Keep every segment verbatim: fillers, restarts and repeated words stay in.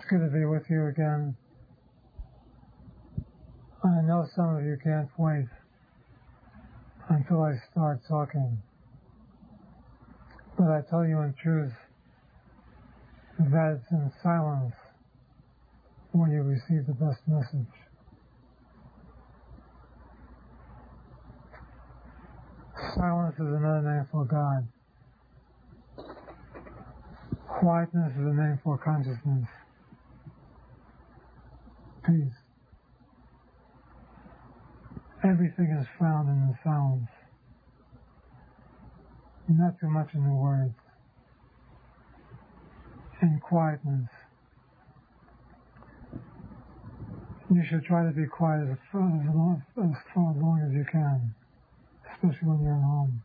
good to be with you again. I know some of you can't wait until I start talking, but I tell you in truth that it's in silence where you receive the best message. Silence is another name for God. Quietness is a name for consciousness. Peace. Everything is found in the sounds. Not too much in the words. In quietness. You should try to be quiet as, as, long, as far as long as you can, especially when you're at home.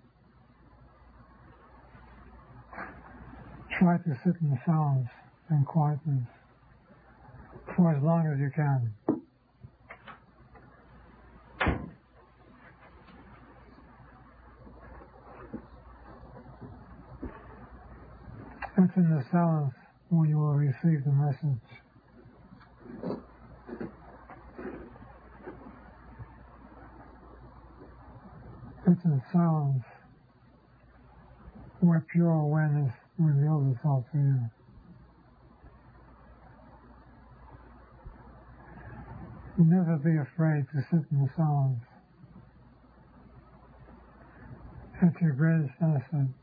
Try to sit in the sounds and quietness for as long as you can. It's in the silence where you will receive the message. It's in silence where pure awareness reveals itself to you. Never be afraid to sit in the silence. It's your greatest asset.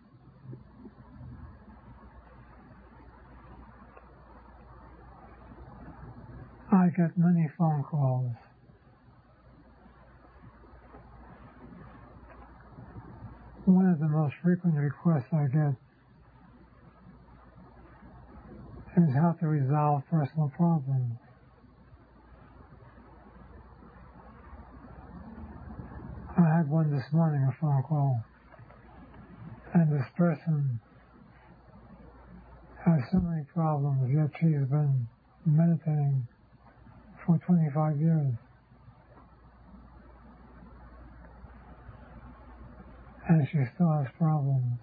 I get many phone calls. One of the most frequent requests I get is how to resolve personal problems. I had one this morning, a phone call, and this person has so many problems, yet she's been meditating for twenty-five years. And she still has problems.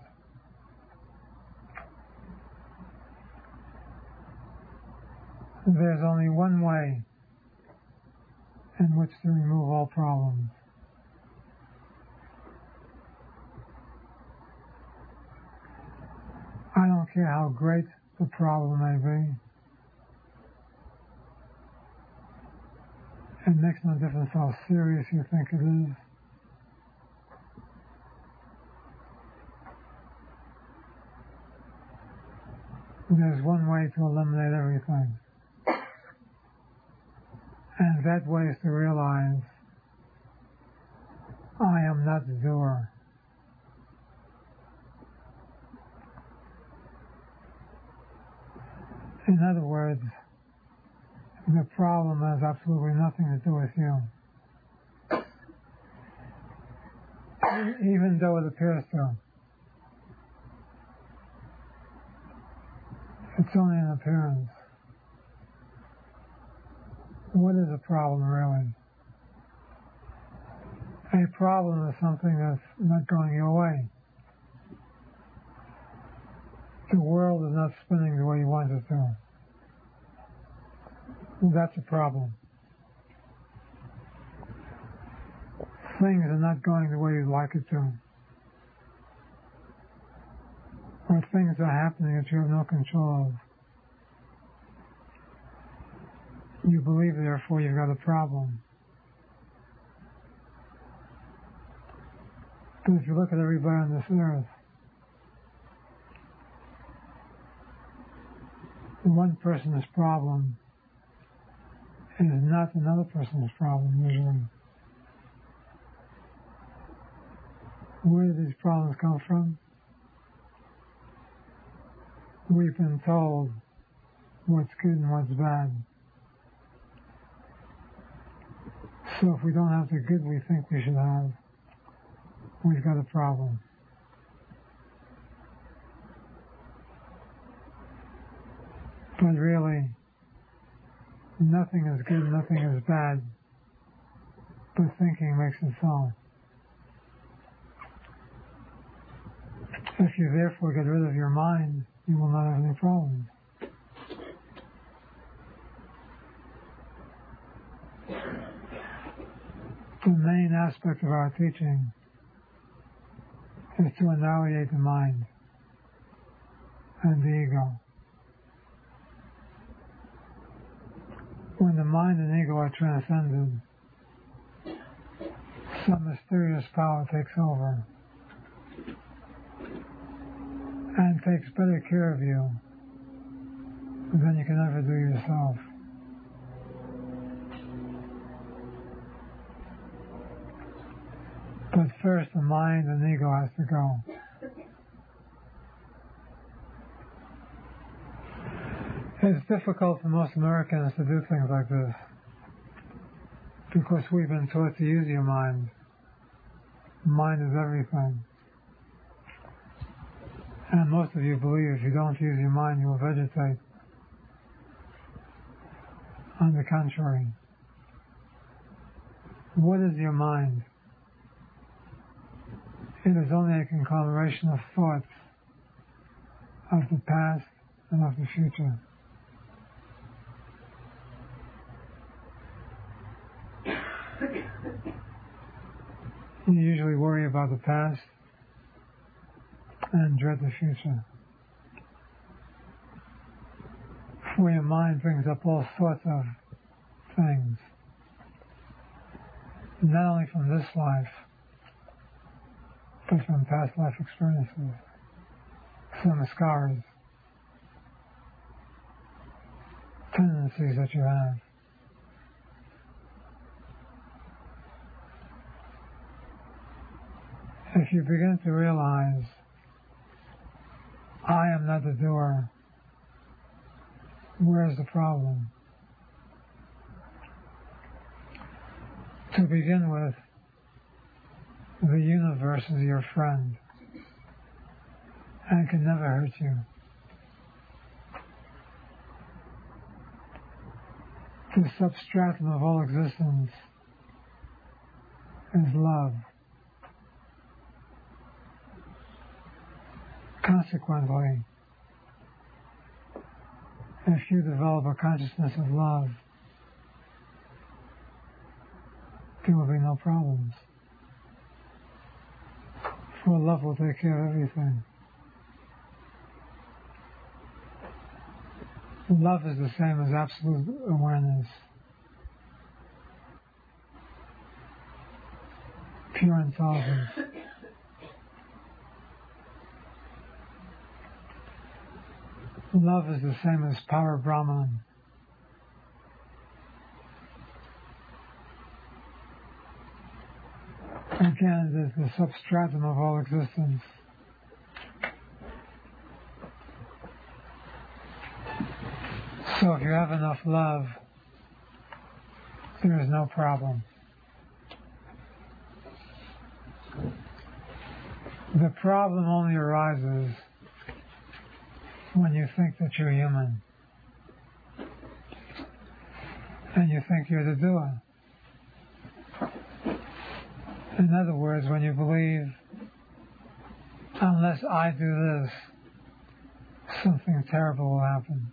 There's only one way in which to remove all problems. I don't care how great the problem may be. It makes no difference how serious you think it is. There's one way to eliminate everything. And that way is to realize, I am not the doer. In other words, the problem has absolutely nothing to do with you. Even though it appears to. It's only an appearance. What is a problem, really? A problem is something that's not going your way. The world is not spinning the way you want it to. That's a problem. Things are not going the way you'd like it to. Or things are happening that you have no control of. You believe, therefore, you've got a problem. But if you look at everybody on this earth, one person's problem is not another person's problem, usually. Where do these problems come from? We've been told what's good and what's bad. So if we don't have the good we think we should have, we've got a problem. But really, nothing is good, nothing is bad, but thinking makes it so. If you therefore get rid of your mind, you will not have any problems. The main aspect of our teaching is to annihilate the mind and the ego. When the mind and ego are transcended, some mysterious power takes over and takes better care of you than you can ever do yourself. But first the mind and ego has to go. It's difficult for most Americans to do things like this because we've been taught to use your mind. Mind is everything. And most of you believe if you don't use your mind, you will vegetate. On the contrary, what is your mind? It is only a conglomeration of thoughts of the past and of the future. You usually worry about the past and dread the future. For your mind brings up all sorts of things, not only from this life, but from past life experiences, some scars, tendencies that you have. If you begin to realize, I am not the doer, where's the problem? To begin with, the universe is your friend and can never hurt you. The substratum of all existence is love. Consequently, if you develop a consciousness of love, there will be no problems. For love will take care of everything. Love is the same as absolute awareness. Pure intelligence. Love is the same as Para Brahman. Again, it is the substratum of all existence. So if you have enough love, there is no problem. The problem only arises when you think that you're human and you think you're the doer. In other words, when you believe, unless I do this, something terrible will happen.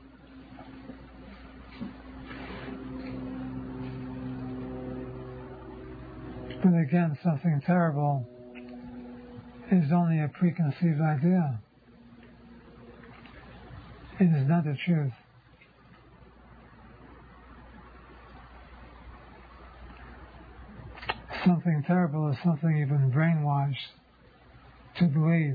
But again, something terrible is only a preconceived idea. It is not the truth. Something terrible is something you've been brainwashed to believe.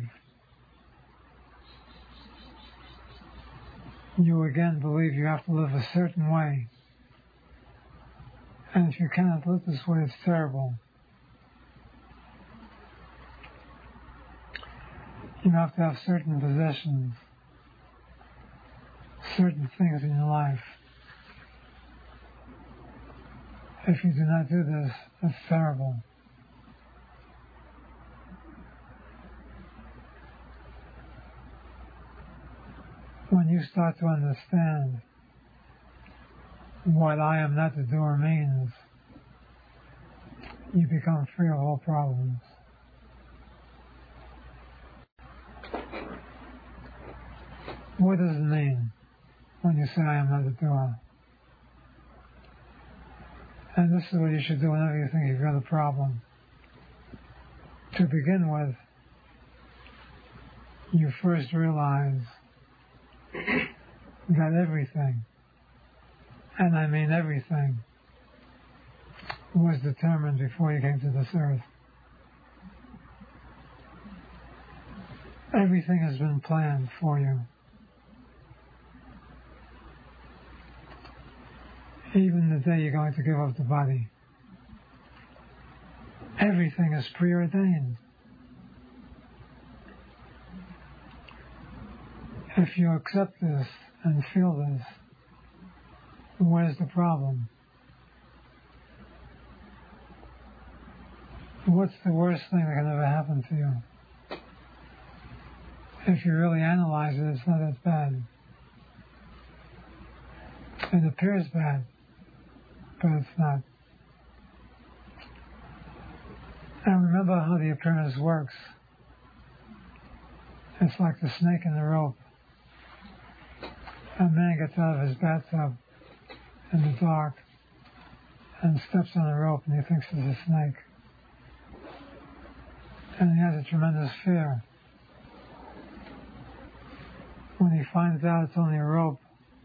You again believe you have to live a certain way. And if you cannot live this way, it's terrible. You have to have certain possessions, certain things in your life. If you do not do this, it's terrible. When you start to understand what I am not the doer means, you become free of all problems. What does it mean when you say I am not the doer? And this is what you should do whenever you think you've got a problem. To begin with, you first realize that everything, and I mean everything, was determined before you came to this earth. Everything has been planned for you. Even the day you're going to give up the body. Everything is preordained. If you accept this and feel this, where's the problem? What's the worst thing that can ever happen to you? If you really analyze it, it's not that bad. It appears bad, but it's not. And remember how the appearance works. It's like the snake in the rope. A man gets out of his bathtub in the dark and steps on a rope and he thinks it's a snake. And he has a tremendous fear. When he finds out it's only a rope,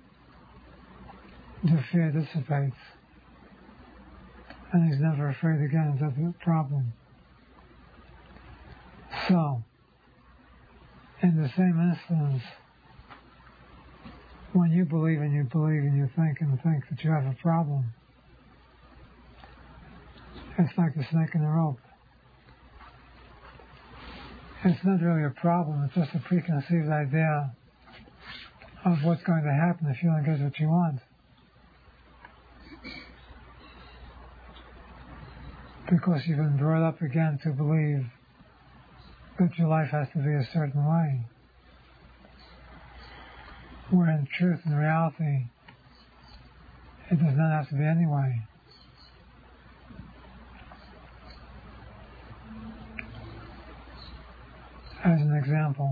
the fear dissipates. And he's never afraid again of the problem. So, in the same instance, when you believe and you believe and you think and think that you have a problem, it's like the snake in the rope. It's not really a problem, it's just a preconceived idea of what's going to happen if you don't get what you want. Because you've been brought up again to believe that your life has to be a certain way. Where in truth and reality, it does not have to be any way. As an example,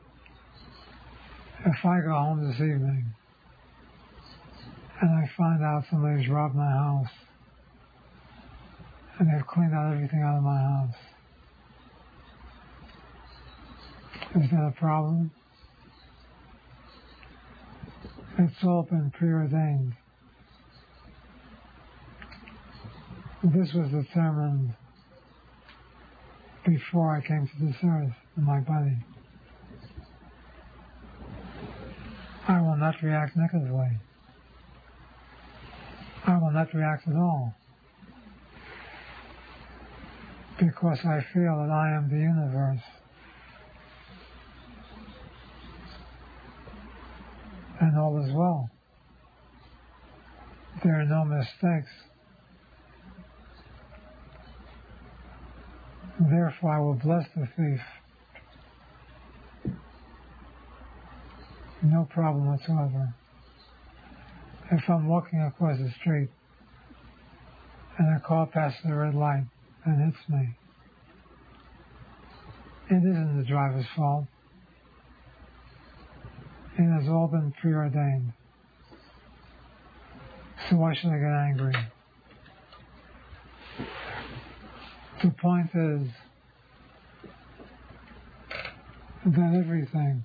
if I go home this evening and I find out somebody's robbed my house and they've cleaned out everything out of my house, is that a problem? It's all been preordained. This was determined before I came to this earth in my body. I will not react negatively. I will not react at all. Because I feel that I am the universe. And all is well. There are no mistakes. Therefore, I will bless the thief. No problem whatsoever. If I'm walking across the street and a car passes the red light and hits me, it isn't the driver's fault. It has all been preordained. So why should I get angry? The point is that everything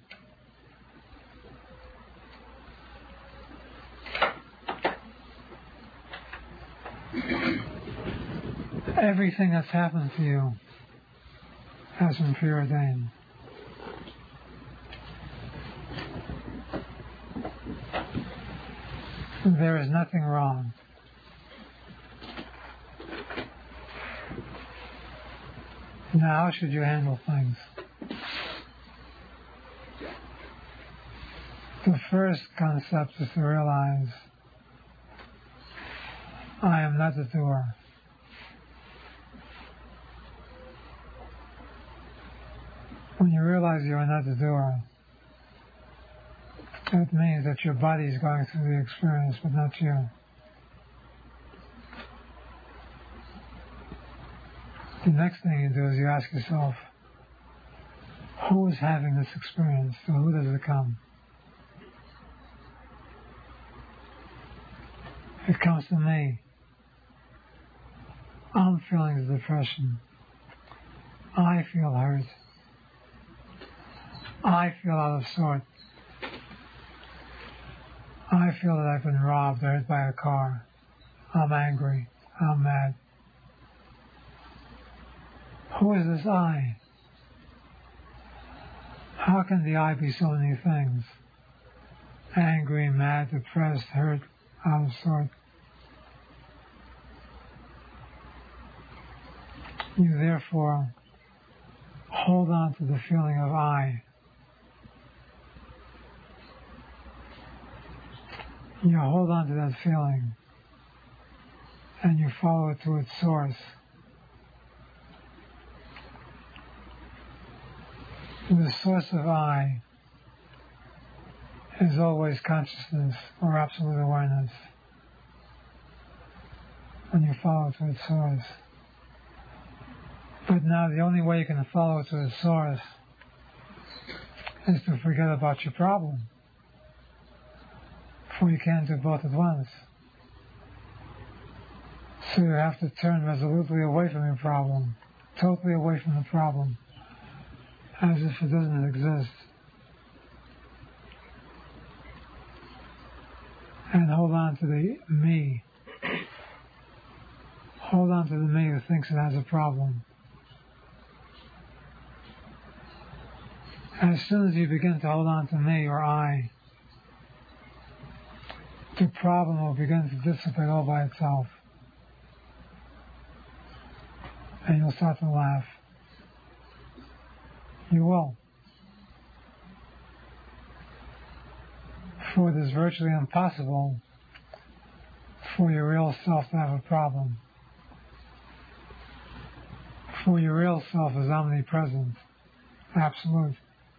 everything that's happened to you has been preordained. There is nothing wrong. Now, how should you handle things? The first concept is to realize, I am not the doer. When you realize you are not the doer, it means that your body is going through the experience, but not you. The next thing you do is you ask yourself, who is having this experience? To who does it come? It comes to me. I'm feeling the depression. I feel hurt. I feel out of sort. I feel that I've been robbed or hit by a car. I'm angry. I'm mad. Who is this I? How can the I be so many things? Angry, mad, depressed, hurt, out of sort. You therefore hold on to the feeling of I. You hold on to that feeling and you follow it to its source. The source of I is always consciousness or absolute awareness. And you follow it to its source. But now the only way you can follow it to its source is to forget about your problem. For you can't do both at once. So you have to turn resolutely away from your problem, totally away from the problem, as if it doesn't exist. And hold on to the me. Hold on to the me who thinks it has a problem. As soon as you begin to hold on to me or I, the problem will begin to dissipate all by itself. And you'll start to laugh. You will. For it is virtually impossible for your real self to have a problem. For your real self is omnipresent, absolute.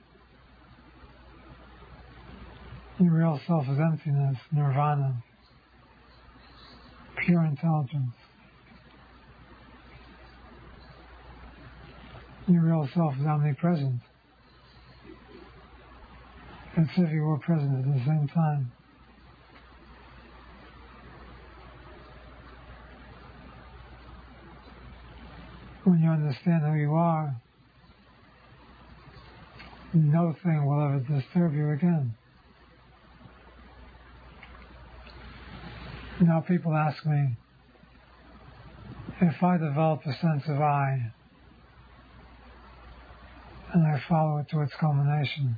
Your real self is emptiness, nirvana, pure intelligence. Your real self is omnipresent. It's as if you were present at the same time. When you understand who you are, no thing will ever disturb you again. Now people ask me, if I develop a sense of I, and I follow it to its culmination,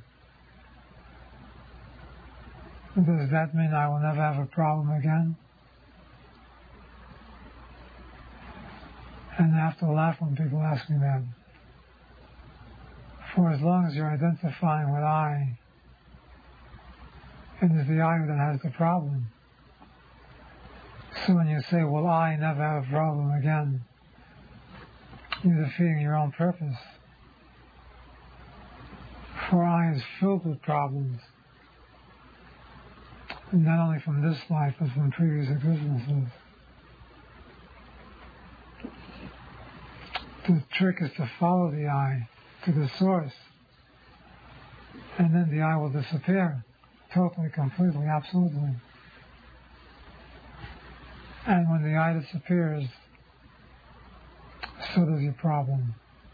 does that mean I will never have a problem again? And I have to laugh when people ask me that. For as long as you're identifying with I, it is the I that has the problem. So when you say, will I never have a problem again, you're defeating your own purpose. For I is filled with problems, not only from this life, but from previous existences. The trick is to follow the I to the source, and then the I will disappear, totally, completely, absolutely. And when the I disappears, so does your problem.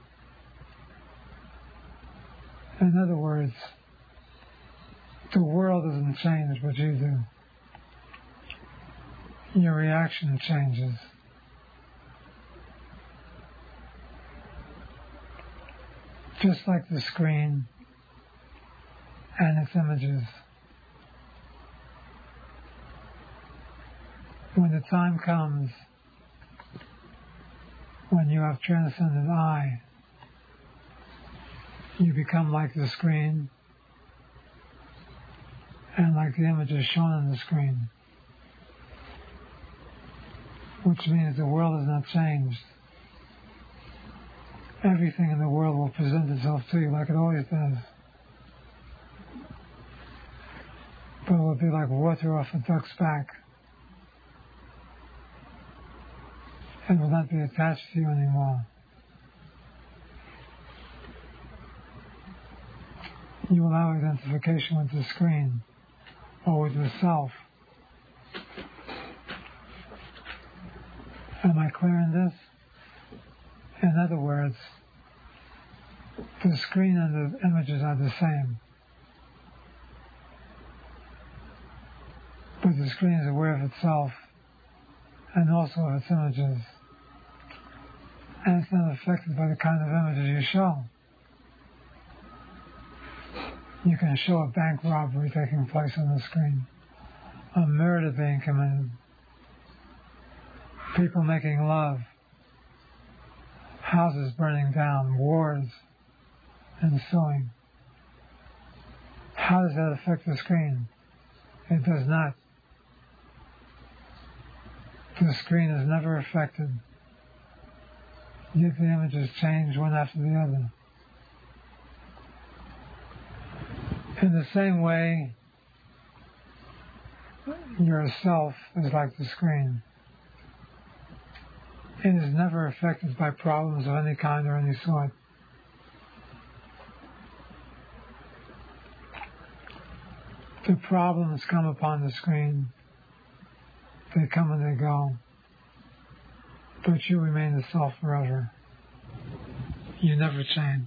In other words, the world doesn't change, but you do. Your reaction changes. Just like the screen and its images. When the time comes when you have transcended I, you become like the screen and like the images shown on the screen, which means the world has not changed. Everything in the world will present itself to you like it always does. But it will be like water off a duck's back. It will not be attached to you anymore. You will have identification with the screen or with yourself. Am I clear in this? In other words, the screen and the images are the same. But the screen is aware of itself and also of its images. And it's not affected by the kind of images you show. You can show a bank robbery taking place on the screen, a murder being committed, people making love, houses burning down, wars ensuing. How does that affect the screen? It does not. The screen is never affected, yet the images change one after the other. In the same way, yourself is like the screen. It is never affected by problems of any kind or any sort. The problems come upon the screen. They come and they go. But you remain the self forever. You never change.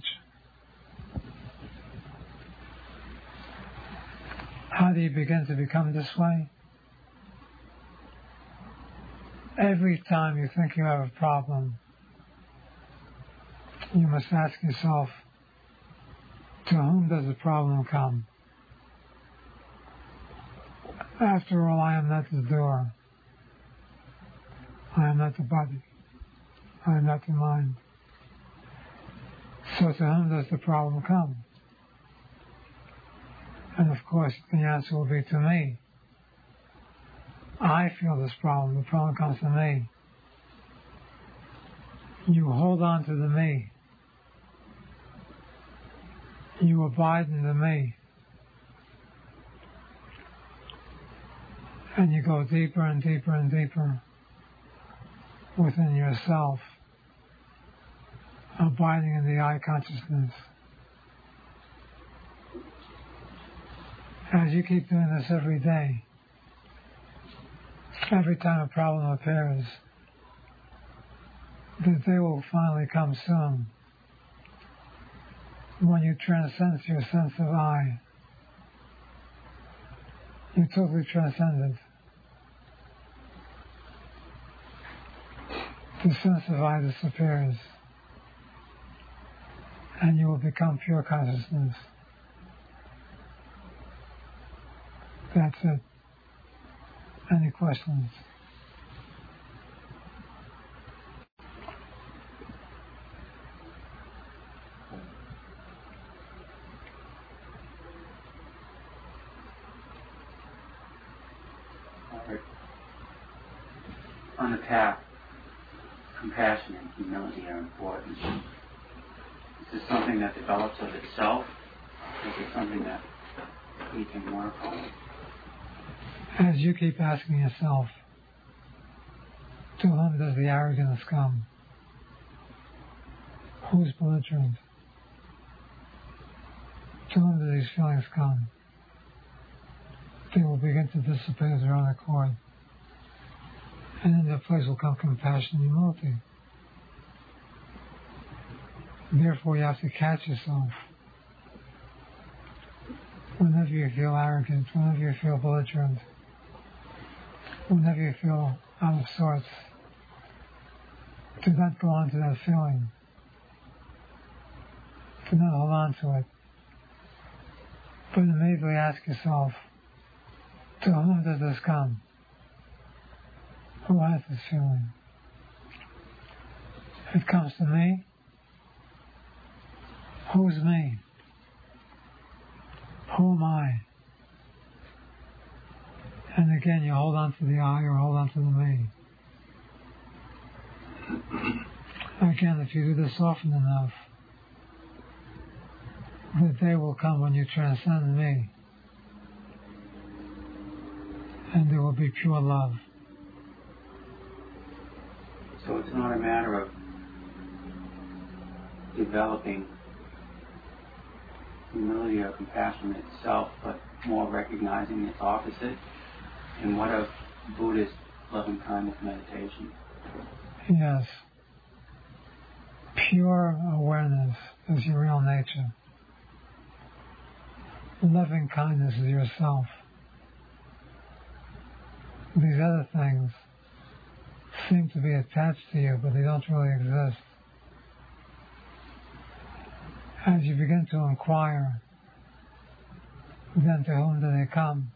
How do you begin to become this way? Every time you think you have a problem, you must ask yourself, to whom does the problem come? After all, I am not the door. I am not the body. I am not the mind. So to whom does the problem come? And of course, the answer will be to me. I feel this problem. The problem comes to me. You hold on to the me. You abide in the me. And you go deeper and deeper and deeper within yourself, abiding in the I consciousness. As you keep doing this every day, every time a problem appears, the day will finally come soon when you transcend your sense of I. You totally transcend it. The sense of I disappears, and you will become pure consciousness. That's it. Any questions? On the path, compassion and humility are important. Is this something that develops of itself? Or is it something that we can work on? As you keep asking yourself, to whom does the arrogance come? Who's belligerent? To whom do these feelings come? They will begin to dissipate of their own accord. And in their place will come compassion and humility. Therefore, you have to catch yourself. Whenever you feel arrogant, whenever you feel belligerent, whenever you feel out of sorts, do not go on to that feeling. Do not hold on to it. But immediately ask yourself, to whom does this come? Who has this feeling? It comes to me. Who's me? Who am I? And again, you hold on to the I or hold on to the me. Again, if you do this often enough, the day will come when you transcend me. And there will be pure love. So it's not a matter of developing humility or compassion itself, but more recognizing its opposite. And what of Buddhist loving kindness meditation? Yes. Pure awareness is your real nature. Loving kindness is yourself. These other things seem to be attached to you, but they don't really exist. As you begin to inquire, then to whom do they come?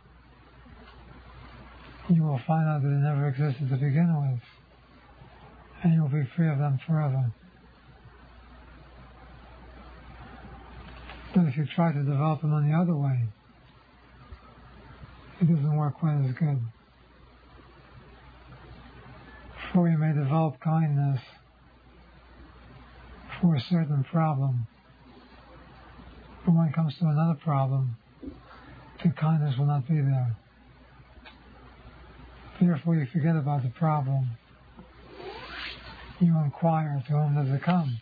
You will find out that they never existed to begin with, and you will be free of them forever. But if you try to develop them in the other way, it doesn't work quite as good. For you may develop kindness for a certain problem, but when it comes to another problem, the kindness will not be there. Therefore you forget about the problem. You inquire, to whom does it come?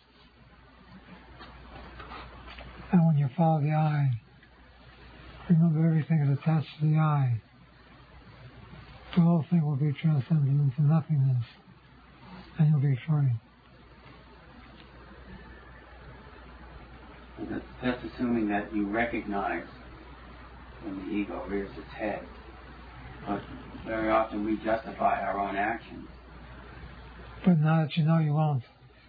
And when you follow the eye, remember everything is attached to the eye. The whole thing will be transcended into nothingness, and you'll be free. That's, that's assuming that you recognize when the ego rears its head. But very often we justify our own actions. But now that you know, you won't.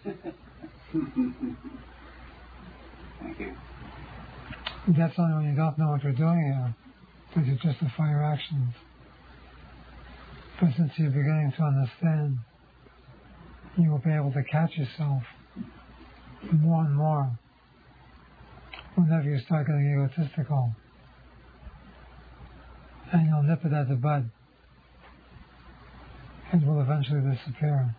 Thank you. That's only when you don't know what you're doing here that you justify your actions. But since you're beginning to understand, you will be able to catch yourself more and more whenever you start getting egotistical. And you'll nip it at the bud. It will eventually disappear.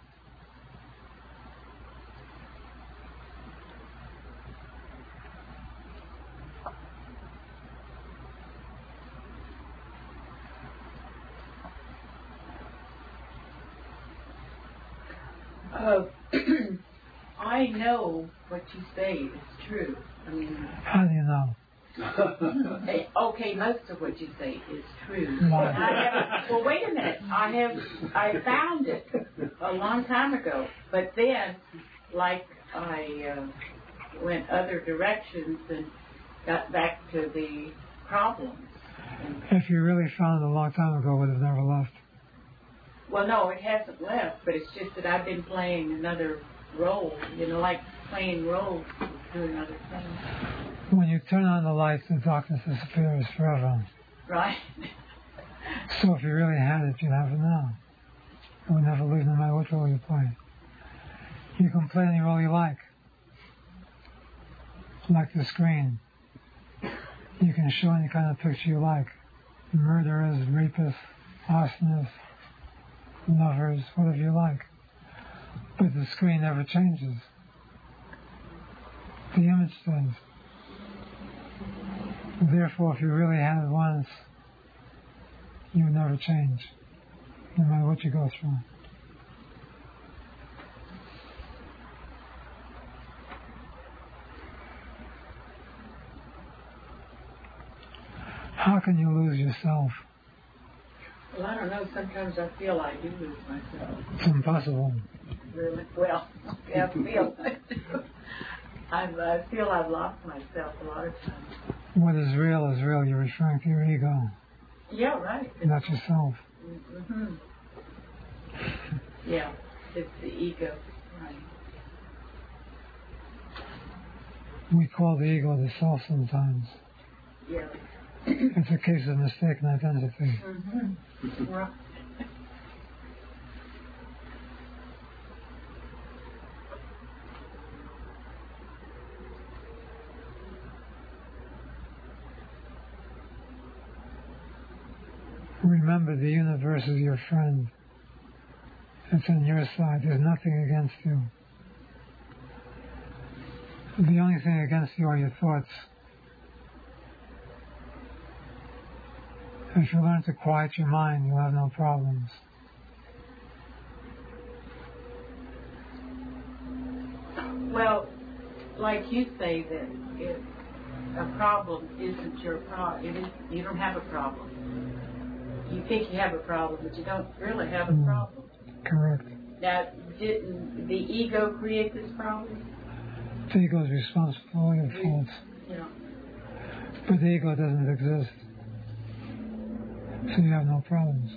Uh, I know what you say is true. I mean, how do you know? Okay, most of what you say is true. Why? I have, well, wait a minute. I have I found it a long time ago, but then, like I uh, went other directions and got back to the problems. And, if you really found it a long time ago, it would have never left. well, no, it hasn't left, but it's just that I've been playing another role. You know, like playing roles, doing other things. When you turn on the lights, the darkness disappears forever. Right. So if you really had it, you'd have it now. It would never leave no matter what role you play. You can play any role you like. Like the screen. You can show any kind of picture you like. Murderers, rapists, arsonists, lovers, whatever you like. But the screen never changes. The image stays. Therefore, if you really had it once, you would never change, no matter what you go through. How can you lose yourself? Well, I don't know. Sometimes I feel I do lose myself. It's impossible. Really? Well, yeah, I feel I do. I've, I feel I've lost myself a lot of times. What is real is real. You're referring to your ego. Yeah, right. Not yourself. Mm-hmm. Yeah, it's the ego. Right. We call the ego the self sometimes. Yeah. It's a case of mistaken identity. Mm-hmm. Right. Remember, the universe is your friend. It's on your side. There's nothing against you. The only thing against you are your thoughts. If you learn to quiet your mind, you'll have no problems. Well, like you say that if a problem isn't your problem, it is, you don't have a problem. You think you have a problem, but you don't really have a problem. Correct. Now, didn't the ego create this problem? The ego is responsible for all your faults. Yeah. But the ego doesn't exist. So you have no problems.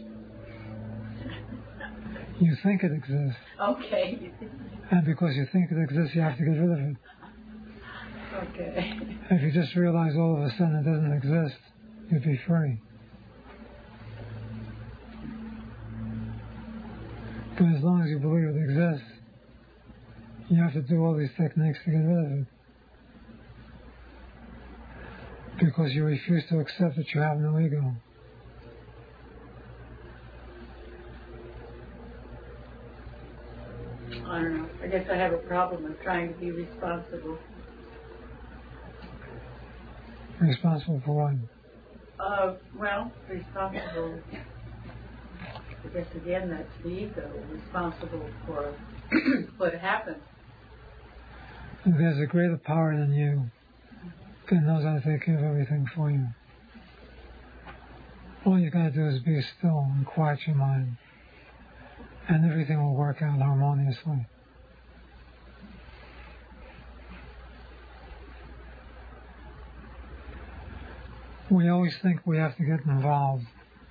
You think it exists. Okay. And because you think it exists, you have to get rid of it. Okay. If you just realize all of a sudden it doesn't exist, you'd be free. But as long as you believe it exists, you have to do all these techniques to get rid of it. Because you refuse to accept that you have no ego. I don't know. I guess I have a problem of trying to be responsible. Responsible for what? Uh, well, responsible. I guess again that's the ego, responsible for what happened. There's a greater power than you that knows how to take care of everything for you. All you got to do is be still and quiet your mind, and everything will work out harmoniously. We always think we have to get involved.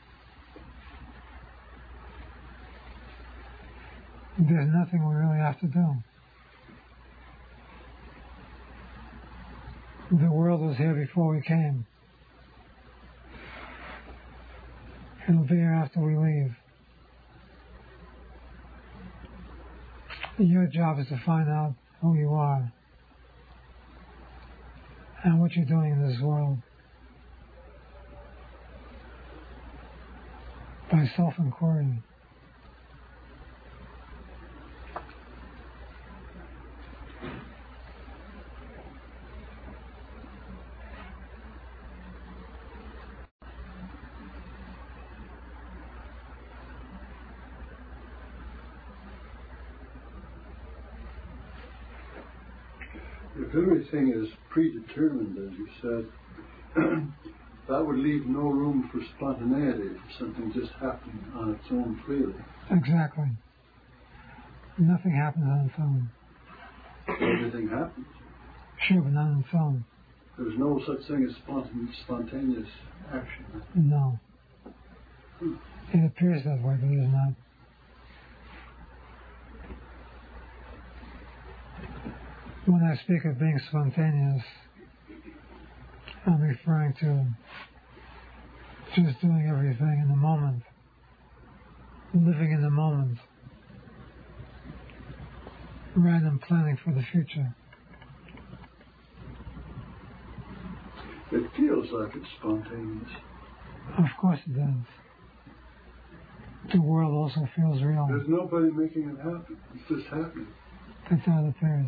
There's nothing we really have to do. The world was here before we came. It'll be here after we leave. Your job is to find out who you are and what you're doing in this world by self-inquiry. If everything is predetermined, as you said, that would leave no room for spontaneity, for something just happening on its own freely. Exactly. Nothing happens on its own. Everything happens. Sure, but not on its own. There's no such thing as spontan- spontaneous action. No. Hmm. It appears that way, but it is not. When I speak of being spontaneous, I'm referring to just doing everything in the moment, living in the moment, rather than planning for the future. It feels like it's spontaneous. Of course it does. The world also feels real. There's nobody making it happen. It's just happening. That's how it appears.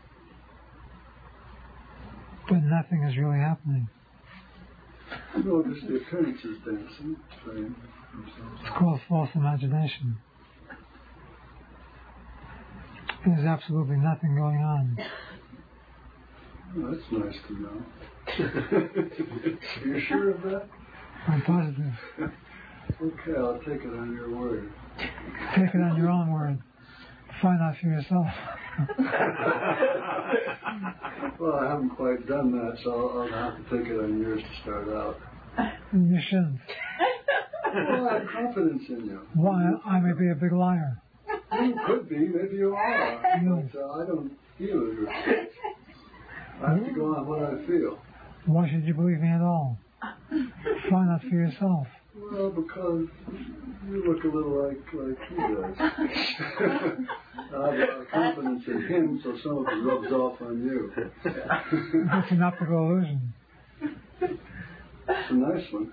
But nothing is really happening. No, just the appearances dancing, playing themselves. It's called false imagination. There's absolutely nothing going on. Oh, that's nice to know. Are you sure of that? I'm positive. Okay, I'll take it on your word. Take it on your own word. Find out for yourself. Well, I haven't quite done that, so I'll, I'll have to take it on yours to start out. You shouldn't. Well, I have confidence in you. Why? I may be a big liar. You could be, maybe you are. Yes. But uh, I don't feel it. I have to go on what I feel. Why should you believe me at all? Find out for yourself. Well, because you look a little like like he does. I have a lot of confidence in him, so some of it rubs off on you. It's an optical illusion. It's a nice one.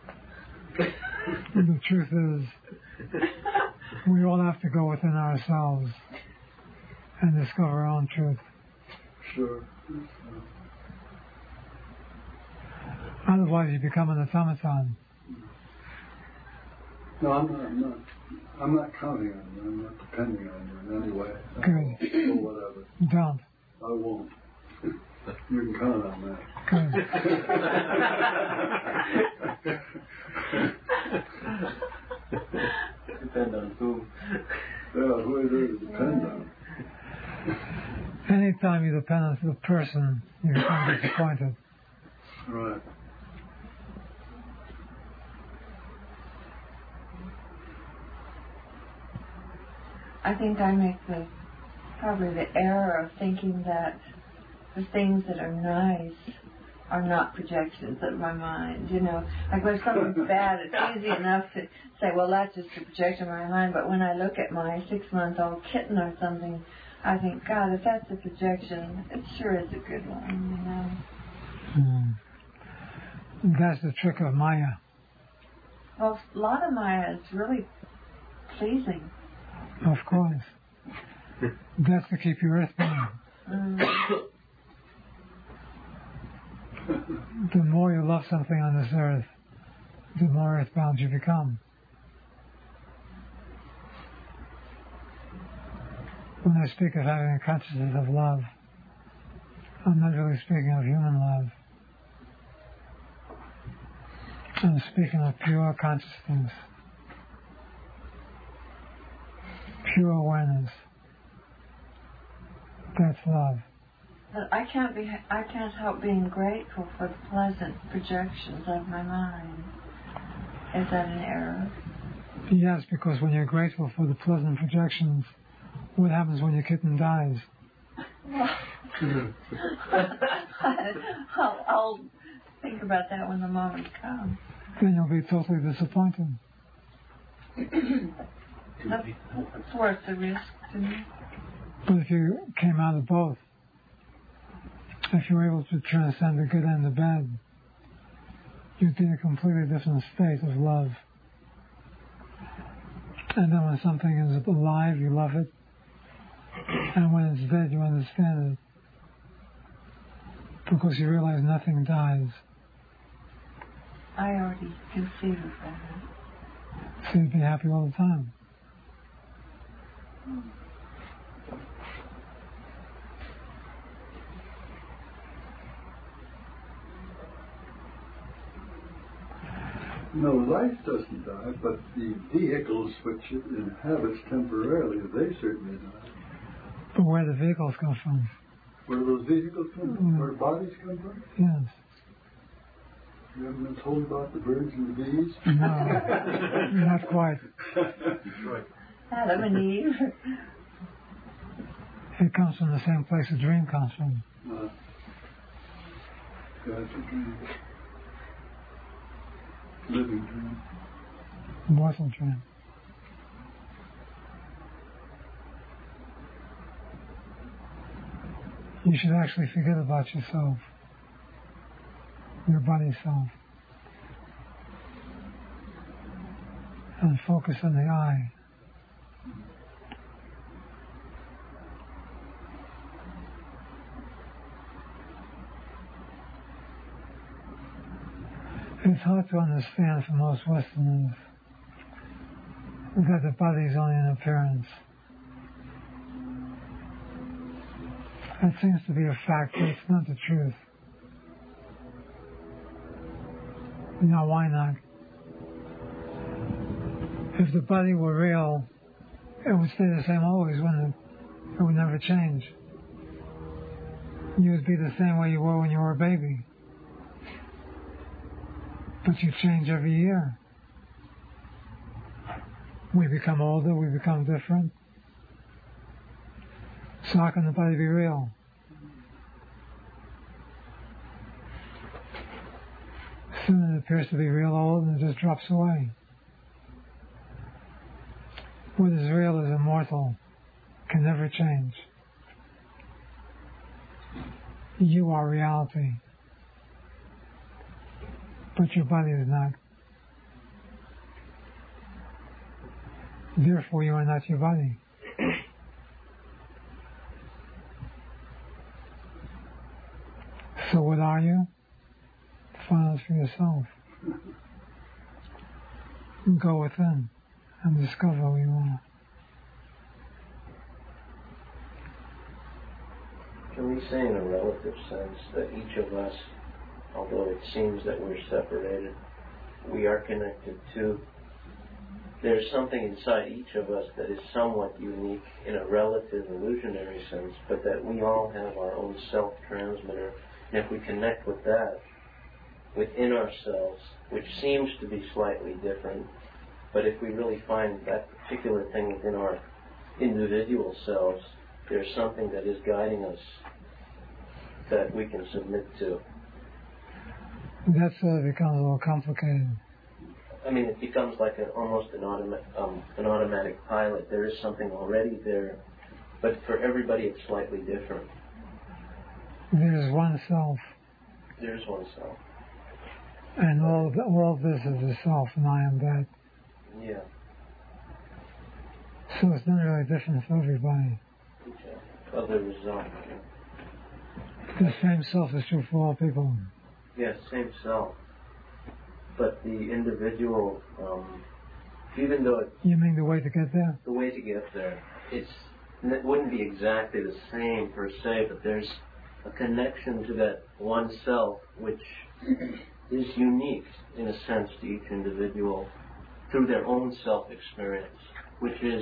The truth is, we all have to go within ourselves and discover our own truth. Sure. Otherwise, you become an automaton. No, I'm not, I'm not. I'm not counting on you. I'm not depending on you in any way. Good. Or whatever. Don't. I won't. You can count on that. Good. Depend on who. Yeah, who it is depends Anytime you depend on the person, you become disappointed. Right. I think I make the probably the error of thinking that the things that are nice are not projections of my mind. You know, like when something's bad, it's easy enough to say, well, that's just a projection of my mind. But when I look at my six-month-old kitten or something, I think, God, if that's a projection, it sure is a good one. You know. Hmm. That's the trick of Maya. Well, a lot of Maya is really pleasing. Of course. That's to keep you earthbound. Mm. The more you love something on this earth, the more earthbound you become. When I speak of having a consciousness of love, I'm not really speaking of human love. I'm speaking of pure consciousness, pure awareness. That's love. But I can't be. I can't help being grateful for the pleasant projections of my mind. Is that an error? Yes, because when you're grateful for the pleasant projections, what happens when your kitten dies? I'll, I'll think about that when the moment comes. Then you'll be totally disappointed. That's, that's worth the risk to me. But if you came out of both, if you were able to transcend the good and the bad, you'd be in a completely different state of love. And then when something is alive, you love it. And when it's dead, you understand it. Because you realize nothing dies. I already conceive of that. So you'd be happy all the time. No, life doesn't die, but the vehicles which it inhabits temporarily, they certainly die. But where do the vehicles come from? Where do those vehicles come from? Mm. Where bodies come from? Yes. You haven't been told about the birds and the bees? No, not quite. That's right. Adam and Eve. It comes from the same place a dream comes from. Uh, God's a dream. Living dream. Mortal dream. You should actually forget about yourself, your body self, and focus on the I. It's hard to understand for most Westerners that the body is only an appearance. That seems to be a fact, but it's not the truth. Now, why not? If the body were real, it would stay the same always, wouldn't it? It would never change. You would be the same way you were when you were a baby. But you change every year. We become older, we become different. So how can the body be real? Soon it appears to be real old and it just drops away. What is real is immortal, can never change. You are reality. But your body is not. Therefore, you are not your body. So what are you? Find out for yourself. Go within and discover who you are. Can we say in a relative sense that each of us, although it seems that we're separated, we are connected to there's something inside each of us that is somewhat unique in a relative illusionary sense, but that we all have our own self-transmitter. And if we connect with that within ourselves, which seems to be slightly different, but if we really find that particular thing within our individual selves, there's something that is guiding us that we can submit to. That's where it becomes a little complicated. I mean, it becomes like an, almost an, automa- um, an automatic pilot. There is something already there, but for everybody it's slightly different. There's one self. There's one self. And all, all of this is the self, and I am that. Yeah. So it's not really different for everybody. Okay. Other result. The same self is true for all people. Yes, same self. But the individual, um, even though it, You mean the way to get there? the way to get there, it's it wouldn't be exactly the same per se, but there's a connection to that one self which is unique in a sense to each individual through their own self-experience, which is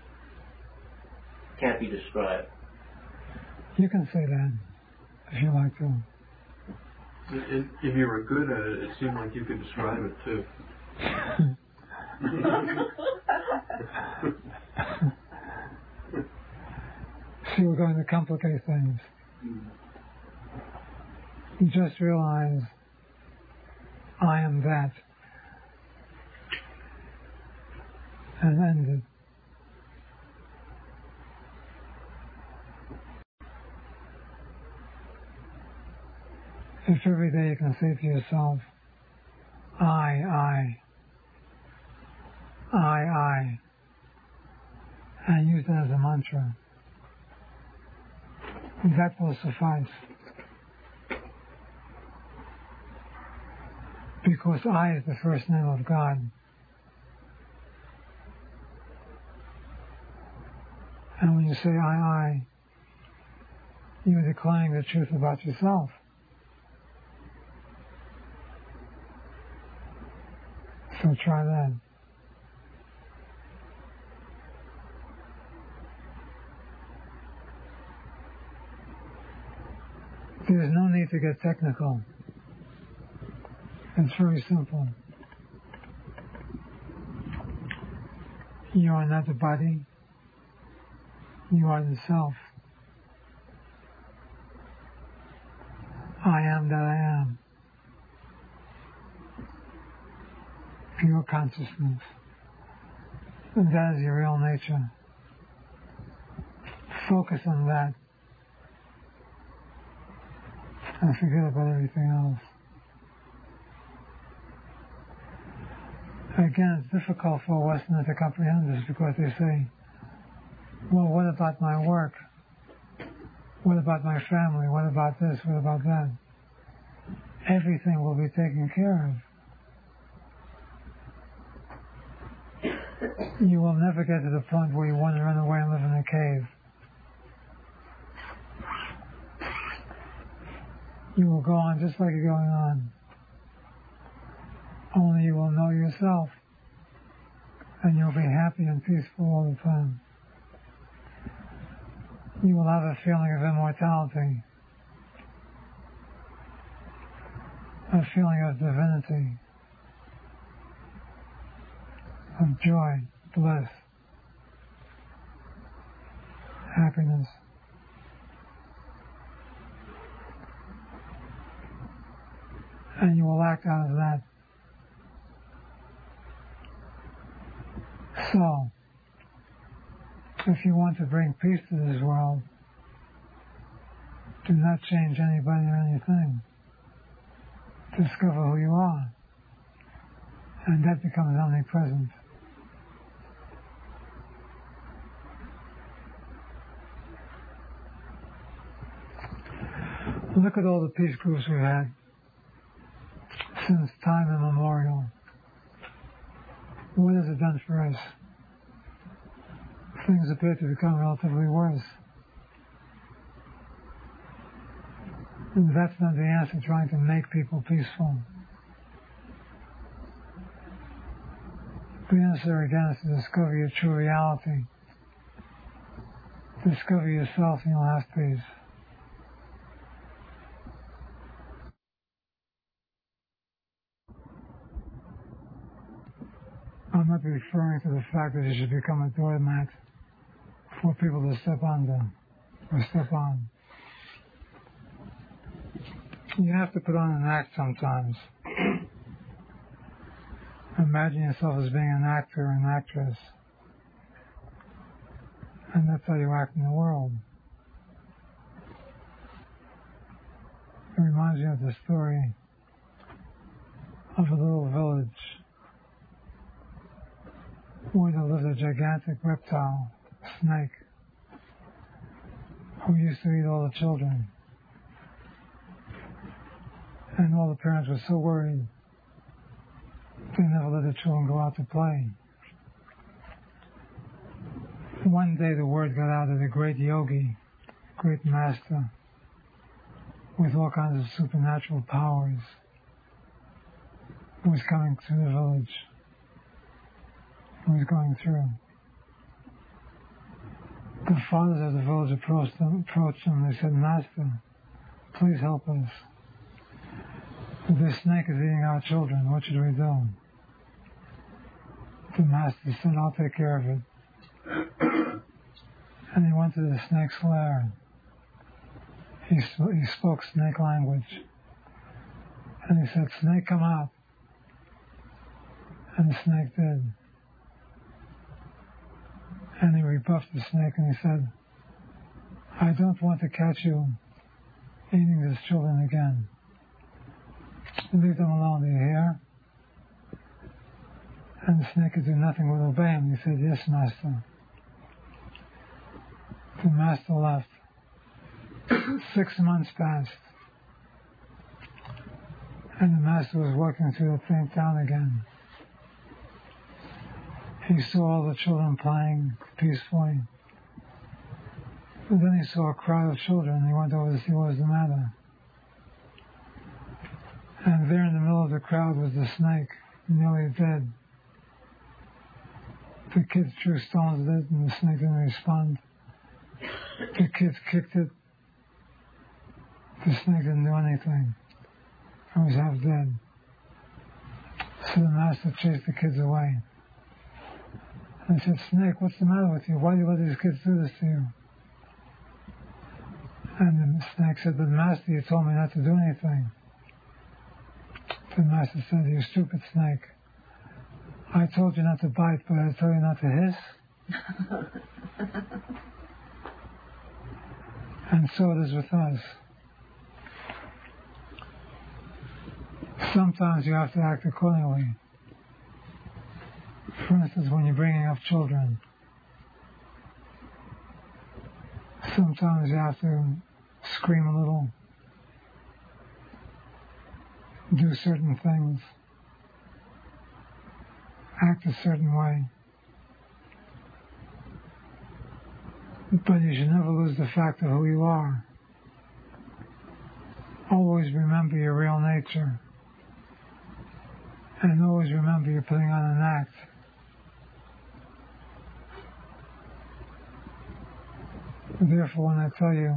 can't be described. You can say that if you like to. If, if you were good at it, it seemed like you could describe it too. See, we're going to complicate things. You just realize I am that. And end it. If every day you can say to yourself, I, I, I, I, and use that as a mantra, that will suffice. Because I is the first name of God. And when you say I, I, you're declaring the truth about yourself. So try that. There's no need to get technical. It's very simple. You are not the body. You are the self. I am that I am. Pure consciousness. And that is your real nature. Focus on that. And forget about everything else. Again, it's difficult for a Westerner to comprehend this because they say, well, what about my work? What about my family? What about this? What about that? Everything will be taken care of. You will never get to the point where you want to run away and live in a cave. You will go on just like you're going on. Only you will know yourself. And you'll be happy and peaceful all the time. You will have a feeling of immortality. A feeling of divinity. Of joy, bliss, happiness. And you will act out of that. So, if you want to bring peace to this world, do not change anybody or anything. Discover who you are. And that becomes omnipresent. Look at all the peace groups we've had since time immemorial. What has it done for us? Things appear to become relatively worse. And that's not the answer, trying to make people peaceful. The answer again is to discover your true reality. Discover yourself and you'll have peace. I'm not referring to the fact that you should become a doormat for people to step under or step on. You have to put on an act sometimes. Imagine yourself as being an actor or an actress. And that's how you act in the world. It reminds me of the story of a little village where there lived a gigantic reptile, a snake, who used to eat all the children. And all the parents were so worried, they never let the children go out to play. One day the word got out that a great yogi, great master, with all kinds of supernatural powers, was coming to the village. He was going through. The fathers of the village approached him, approached him and they said, Master, please help us. This snake is eating our children. What should we do? The master said, I'll take care of it. And he went to the snake's lair. He, he spoke snake language. And he said, snake, come out. And the snake did. And he rebuffed the snake and he said, I don't want to catch you eating these children again. Leave them alone, do you hear? And the snake could do nothing but obey him. He said, yes, master. The master left. Six months passed. And the master was walking through the same town again. He saw all the children playing peacefully. But then he saw a crowd of children and he went over to see what was the matter. And there in the middle of the crowd was the snake, nearly dead. The kids threw stones at it and the snake didn't respond. The kids kicked it. The snake didn't do anything. It was half dead. So the master chased the kids away. And he said, Snake, what's the matter with you? Why do you let these kids do this to you? And the snake said, but master, you told me not to do anything. The master said, you stupid snake. I told you not to bite, but I told you not to hiss. And so it is with us. Sometimes you have to act accordingly. For instance, when you're bringing up children, sometimes you have to scream a little, do certain things, act a certain way. But you should never lose the fact of who you are. Always remember your real nature. And always remember you're putting on an act. Therefore, when I tell you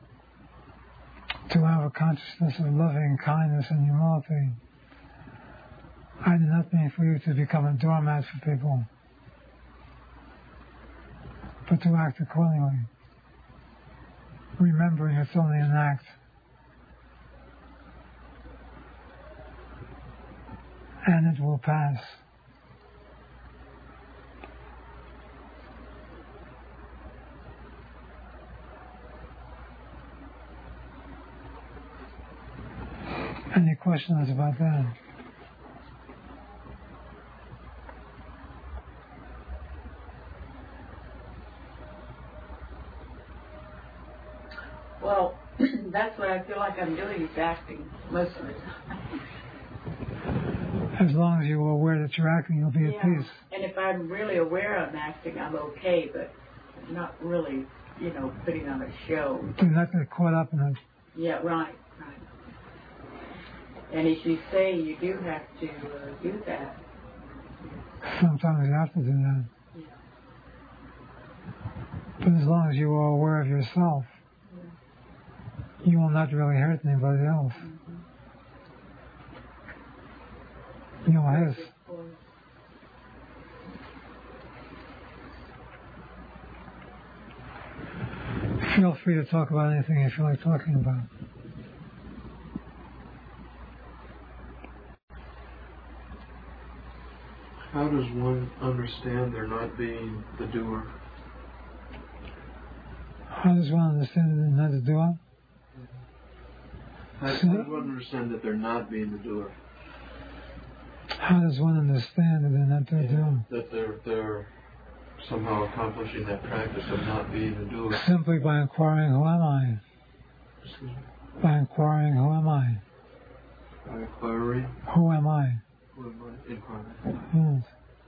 to have a consciousness of loving kindness and humility, I do not mean for you to become a doormat for people, but to act accordingly, remembering it's only an act. And it will pass. Any questions about that? Well, that's what I feel like I'm doing, is acting most of the time. As long as you're aware that you're acting, you'll be yeah. at peace. And if I'm really aware I'm acting, I'm okay, but not really, you know, putting on a show. Do not get caught up in it. Yeah, right, right. And as you say, you do have to uh, do that. Sometimes you have to do that. Yeah. But as long as you are aware of yourself, Yeah. you will not really hurt anybody else. Mm-hmm. You'll hiss. Feel free to talk about anything you feel like talking about. How does one understand they're not being the doer? How does one understand that they're not the doer? How does one understand that they're not being the doer? How does one understand that they're not the doer? That they're they're somehow accomplishing that practice of not being the doer. Simply by inquiring, who am I? Excuse me? By inquiring, who am I? By inquiring. Who am I? Who am I? Inquiring. Yes.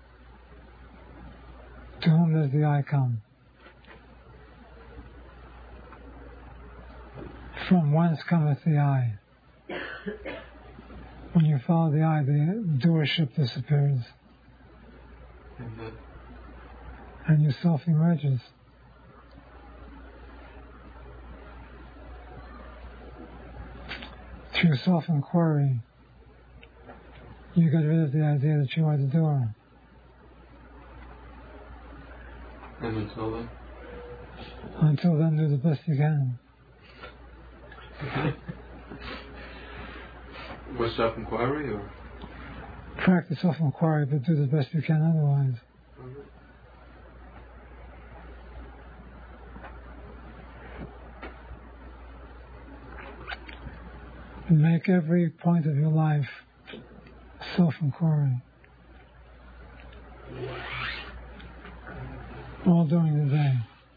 To whom does the I come? From whence cometh the I? When you follow the I, the doership disappears. And then and yourself emerges. Through self-inquiry, you get rid of the idea that you are the doer. And until then? Until then, do the best you can. With self-inquiry, or? Practice self-inquiry, but do the best you can otherwise. Make every point of your life self-inquiry. All during the day.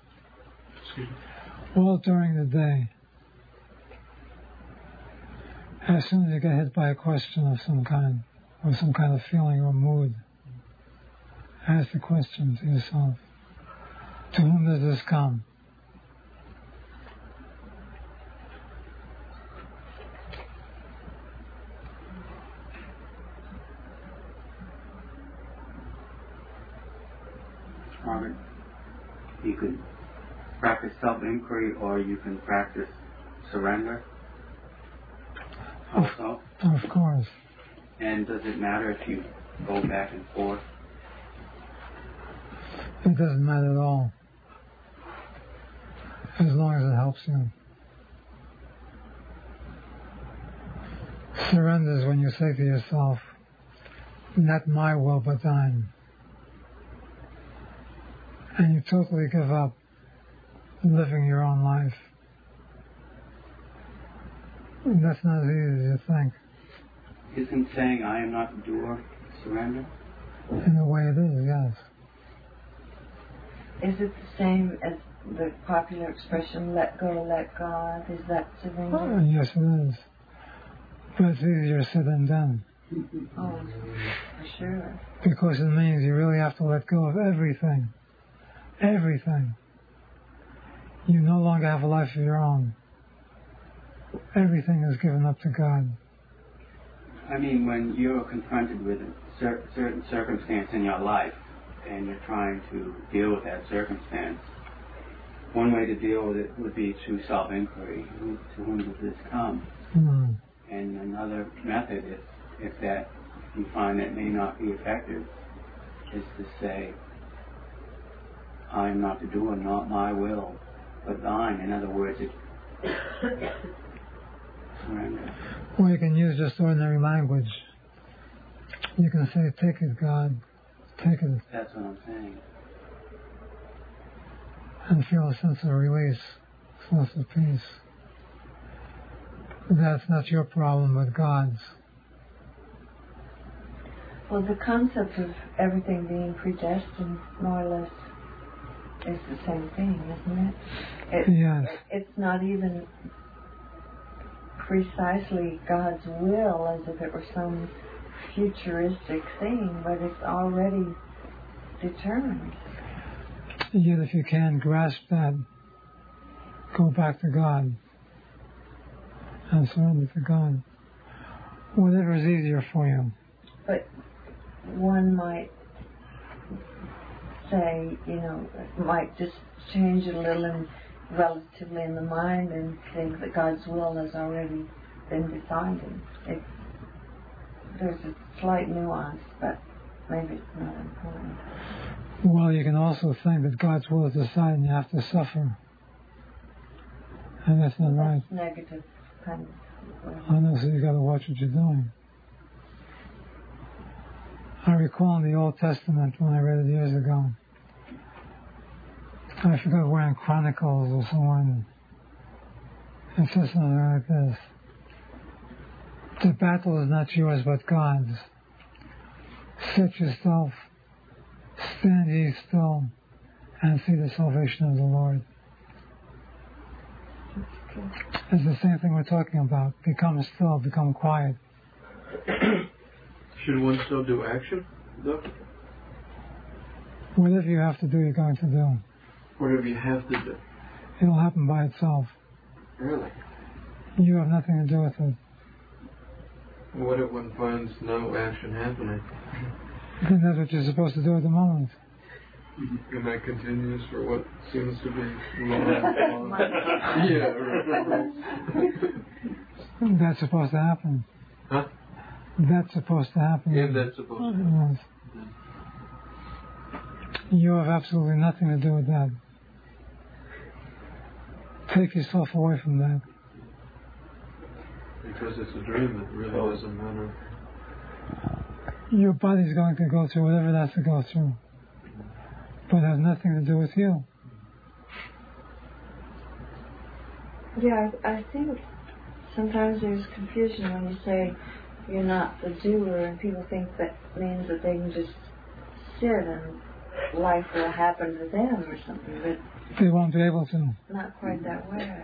All during the day. As soon as you get hit by a question of some kind, or some kind of feeling or mood, ask the question to yourself. To whom does this come? Robert, you can practice self-inquiry or you can practice surrender also. Of course. And does it matter if you go back and forth? It doesn't matter at all. As long as it helps you. Surrender is when you say to yourself, not my will but thine. And you totally give up living your own life. And that's not as easy as you think. Isn't saying I am not the doer surrender? In a way it is, yes. Is it the same as the popular expression, let go, let God? Is that surrender? Oh, yes, it is. But it's easier said than done. Oh, for sure. Because it means you really have to let go of everything. Everything. You no longer have a life of your own. Everything is given up to God. I mean, when you're confronted with a cer- certain circumstance in your life and you're trying to deal with that circumstance, one way to deal with it would be through self-inquiry. Who, to whom does this come? Mm. And another method, if, if that if you find that may not be effective, is to say, I am not the doer, not my will, but thine. In other words, it surrender. Or you can use just ordinary language. You can say, take it, God. Take it. That's what I'm saying. And feel a sense of release, a sense of peace. That's not your problem, but God's. Well, the concept of everything being predestined, more or less, is the same thing, isn't it? it yes. It, it's not even precisely God's will as if it were some futuristic thing, but it's already determined. Yet if you can grasp that, go back to God and surrender to God. Whatever is easier for you. But one might say, you know, it might just change it a little in, relatively in the mind and think that God's will has already been decided. It, there's a slight nuance, but maybe it's not important. Well, you can also think that God's will is decided and you have to suffer. And that's not right. That's negative kind of. I know, so you got to watch what you're doing. I recall in the Old Testament when I read it years ago, I forgot where in Chronicles or somewhere, it says something like this: the battle is not yours but God's. Set yourself, stand ye still, and see the salvation of the Lord. It's the same thing we're talking about. Become still, become quiet. Should one still do action, though? Whatever you have to do, you're going to do. Whatever you have to do. It'll happen by itself. Really? You have nothing to do with it. What if one finds no action happening? Then that's what you're supposed to do at the moment. And that continues for what seems to be long. Yeah, right. That's supposed to happen. Huh? That's supposed to happen. Yeah, that's supposed to happen. Yes. You have absolutely nothing to do with that. Take yourself away from that. Because it's a dream, it really doesn't matter. Your body's going to go through whatever it has to go through. But it has nothing to do with you. Yeah, I, I think sometimes there's confusion when you say you're not the doer, and people think that means that they can just sit and life will happen to them or something, but They won't be able to. not quite that way.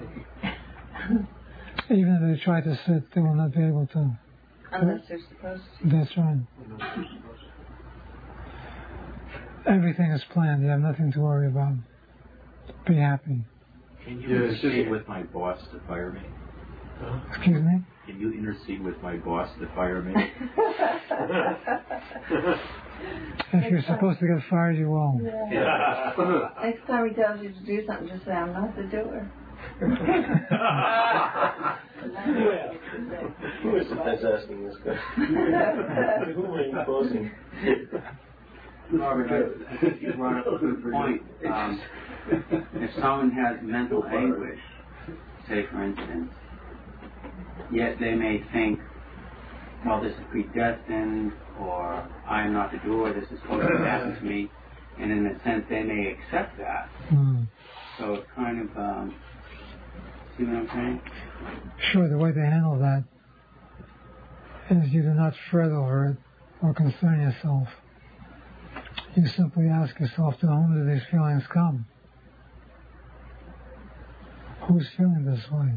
Even if they try to sit, they will not be able to. Unless they're supposed to. That's right. Everything is planned. You have nothing to worry about. Be happy. Can you Yeah, intercede with my boss to fire me? Excuse me? Can you intercede with my boss to fire me? If you're supposed to get fired, you will. Yeah. Next time he tells you to do something, just say, I'm not the doer. Who is that's asking this question? Who are you closing? Robert, I think you brought up a good point. Um, if someone has mental anguish, say for instance, yet they may think, well, this is predestined, or I am not the doer, this is supposed to happen to me, and in a sense they may accept that. Mm. So it's kind of, um, see what I'm saying? Sure, the way to handle that is you do not fret over it or concern yourself. You simply ask yourself, to whom do these feelings come? Who's feeling this way?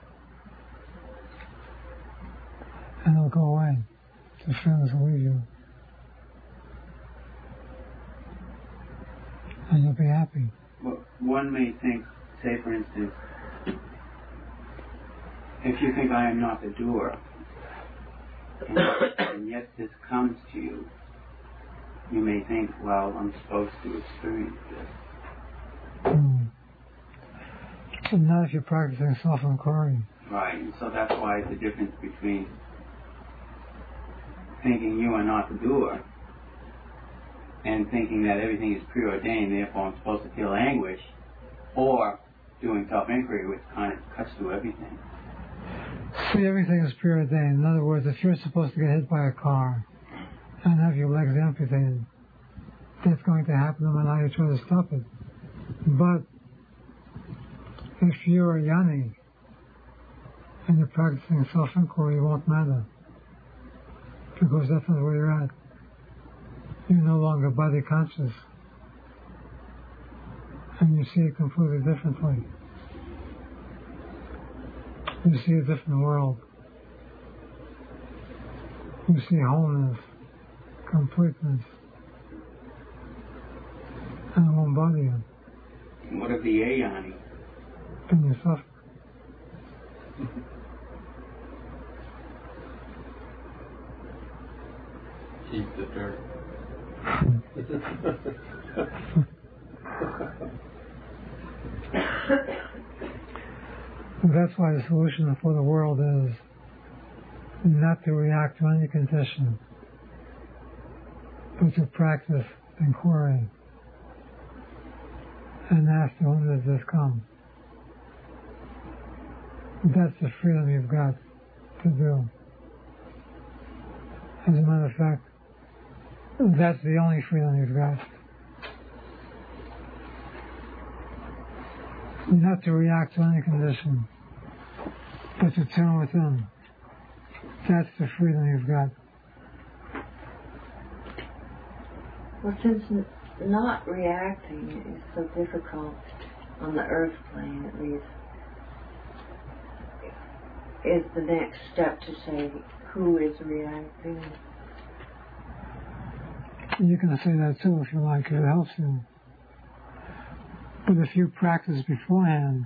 And it'll go away. The feelings will leave you. And you'll be happy. Well, one may think, say for instance, if you think I am not the doer, and, and yet this comes to you, you may think, well, I'm supposed to experience this. Mm. But not if you're practicing self-inquiry. Right, and so that's why the difference between thinking you are not the doer and thinking that everything is preordained, therefore I'm supposed to feel anguish, or doing self-inquiry, which kind of cuts through everything. See, everything is preordained. In other words, if you're supposed to get hit by a car and have your legs amputated, that's going to happen no matter how you try to stop it. But if you're a yoni and you're practicing self-inquiry, it won't matter, because that's not where you're at. You're no longer body conscious, and you see it completely differently. You see a different world. You see wholeness, completeness, and it won't bother you. What of the ayani? Then you suffer. Keep the dirt. That's why the solution for the world is not to react to any condition, but to practice inquiry and ask, to whom does this come? That's the freedom you've got to do. As a matter of fact, that's the only freedom you've got. Not to react to any condition, but to turn within. That's the freedom you've got. Well, since n- not reacting is so difficult on the earth plane, at least, is the next step to say who is reacting? You can say that too if you like, if it helps you. But if you practice beforehand,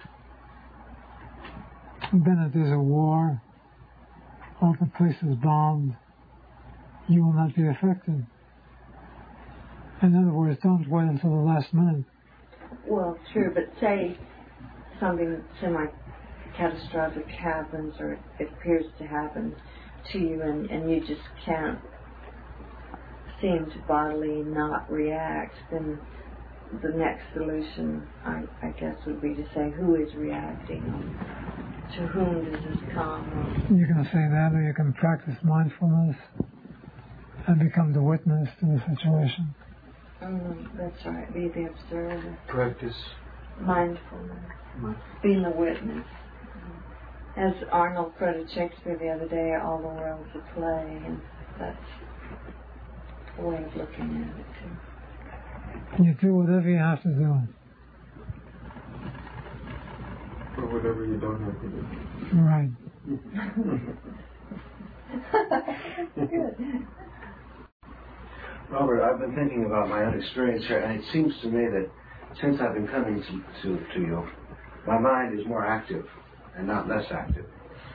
then if there's a war, or if the place is bombed, you will not be affected. In other words, don't wait until the last minute. Well, true, but say something semi-catastrophic happens, or it appears to happen to you, and, and you just can't seem to bodily not react, then the next solution, I, I guess, would be to say who is reacting, to whom does this come. You can say that, or you can practice mindfulness and become the witness to the situation. Mm, that's right, be the observer. Practice Mindfulness. Being the witness. As Arnold quoted Shakespeare the other day, all the world's a play, and that's a way of looking at it too. You do whatever you have to do. or whatever you don't have to do. Right. Good. Robert, I've been thinking about my own experience here, and it seems to me that since I've been coming to, to, to you, my mind is more active and not less active.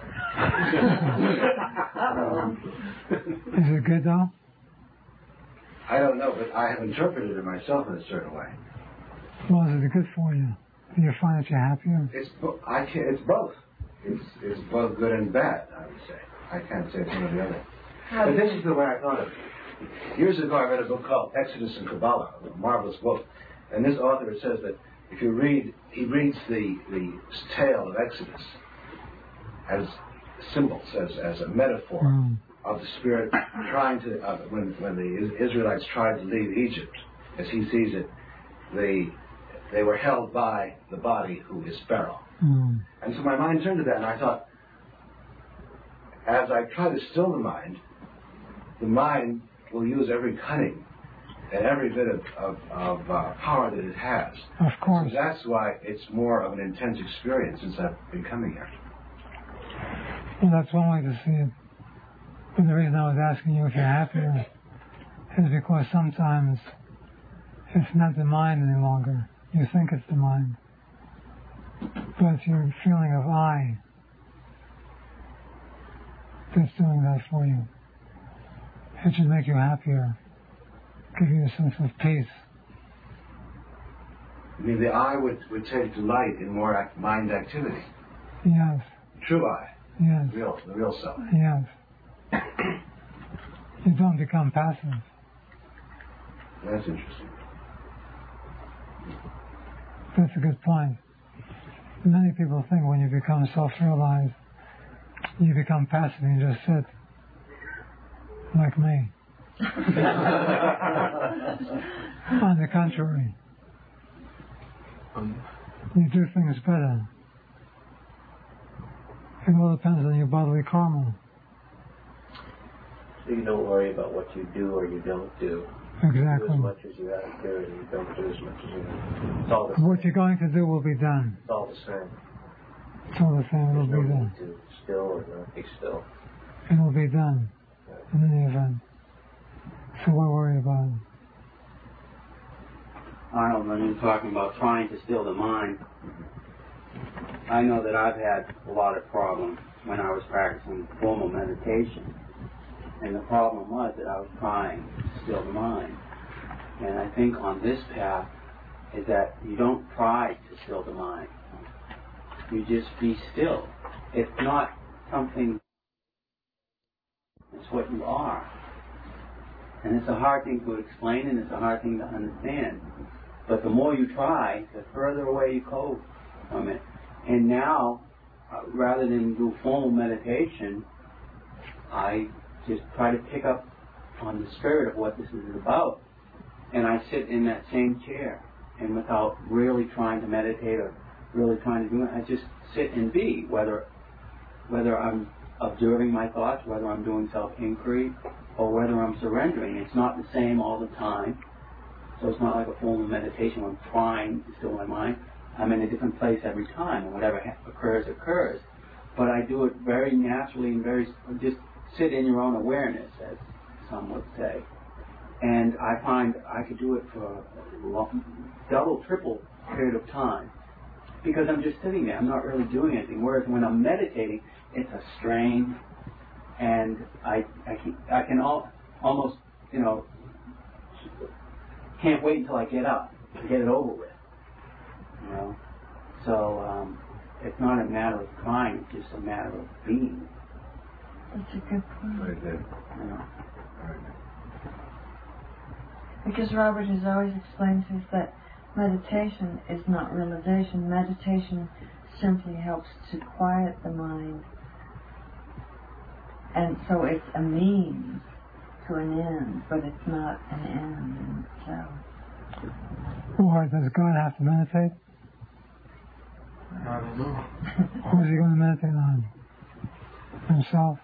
um, Is it good though? I don't know, but I have interpreted it myself in a certain way. Well, is it good for you? Do you find that you're happier? It's bo- I can't, it's both. It's it's both good and bad, I would say. I can't say it's one or the other. But this is the way I thought of it. Years ago, I read a book called Exodus and Kabbalah, a marvelous book. And this author says that if you read, he reads the, the tale of Exodus as symbols, as, as a metaphor Mm. of the Spirit trying to, uh, when, when the Israelites tried to leave Egypt, as he sees it, they, they were held by the body who is Pharaoh. Mm. And so my mind turned to that, and I thought, as I try to still the mind, the mind will use every cunning and every bit of, of, of uh, power that it has. Of course. So that's why it's more of an intense experience since I've been coming here. Well, that's one way to see it. But the reason I was asking you if you're happier is because sometimes it's not the mind any longer. You think it's the mind. But it's your feeling of I that's doing that for you. It should make you happier, give you a sense of peace. I mean, the I would, would take delight in more act, mind activity. Yes. True I. Yes. Real, the real self. Yes. You don't become passive. That's interesting. That's a good point. Many people think when you become self-realized, you become passive and you just sit. Like me. On the contrary, Um, you do things better. It all depends on your bodily karma. So you don't worry about what you do or you don't do. Exactly. You do as much as you have to, and you don't do as much as you have. It's all the What same. you're going to do will be done. It's all the same. It's all the same. It will There's be no done. need to still or not be still. It will be done. In any event. So why worry about it? Arnold, when you're talking about trying to still the mind, I know that I've had a lot of problems when I was practicing formal meditation. And the problem was that I was trying to still the mind. And I think on this path is that you don't try to still the mind. You just be still. It's not something, it's what you are. And it's a hard thing to explain and it's a hard thing to understand. But the more you try, the further away you go from it. And now, uh, rather than do formal meditation, I just try to pick up on the spirit of what this is about. And I sit in that same chair. And without really trying to meditate or really trying to do it, I just sit and be, whether whether I'm observing my thoughts, whether I'm doing self-inquiry, or whether I'm surrendering. It's not the same all the time. So it's not like a formal meditation where I'm trying to still my mind. I'm in a different place every time, and whatever ha- occurs, occurs. But I do it very naturally and very, just sit in your own awareness, as some would say. And I find I could do it for a long, double, triple period of time. Because I'm just sitting there, I'm not really doing anything. Whereas when I'm meditating, it's a strain, and I I can, I can all, almost, you know, can't wait until I get up to get it over with. You know, so um, it's not a matter of trying; it's just a matter of being. That's a good point. Right there. You know? Right. Because Robert has always explained to us that meditation is not realization. Meditation simply helps to quiet the mind. And so it's a means to an end, but it's not an end in itself. Or does God have to meditate? I don't know. Who is he going to meditate on? Himself?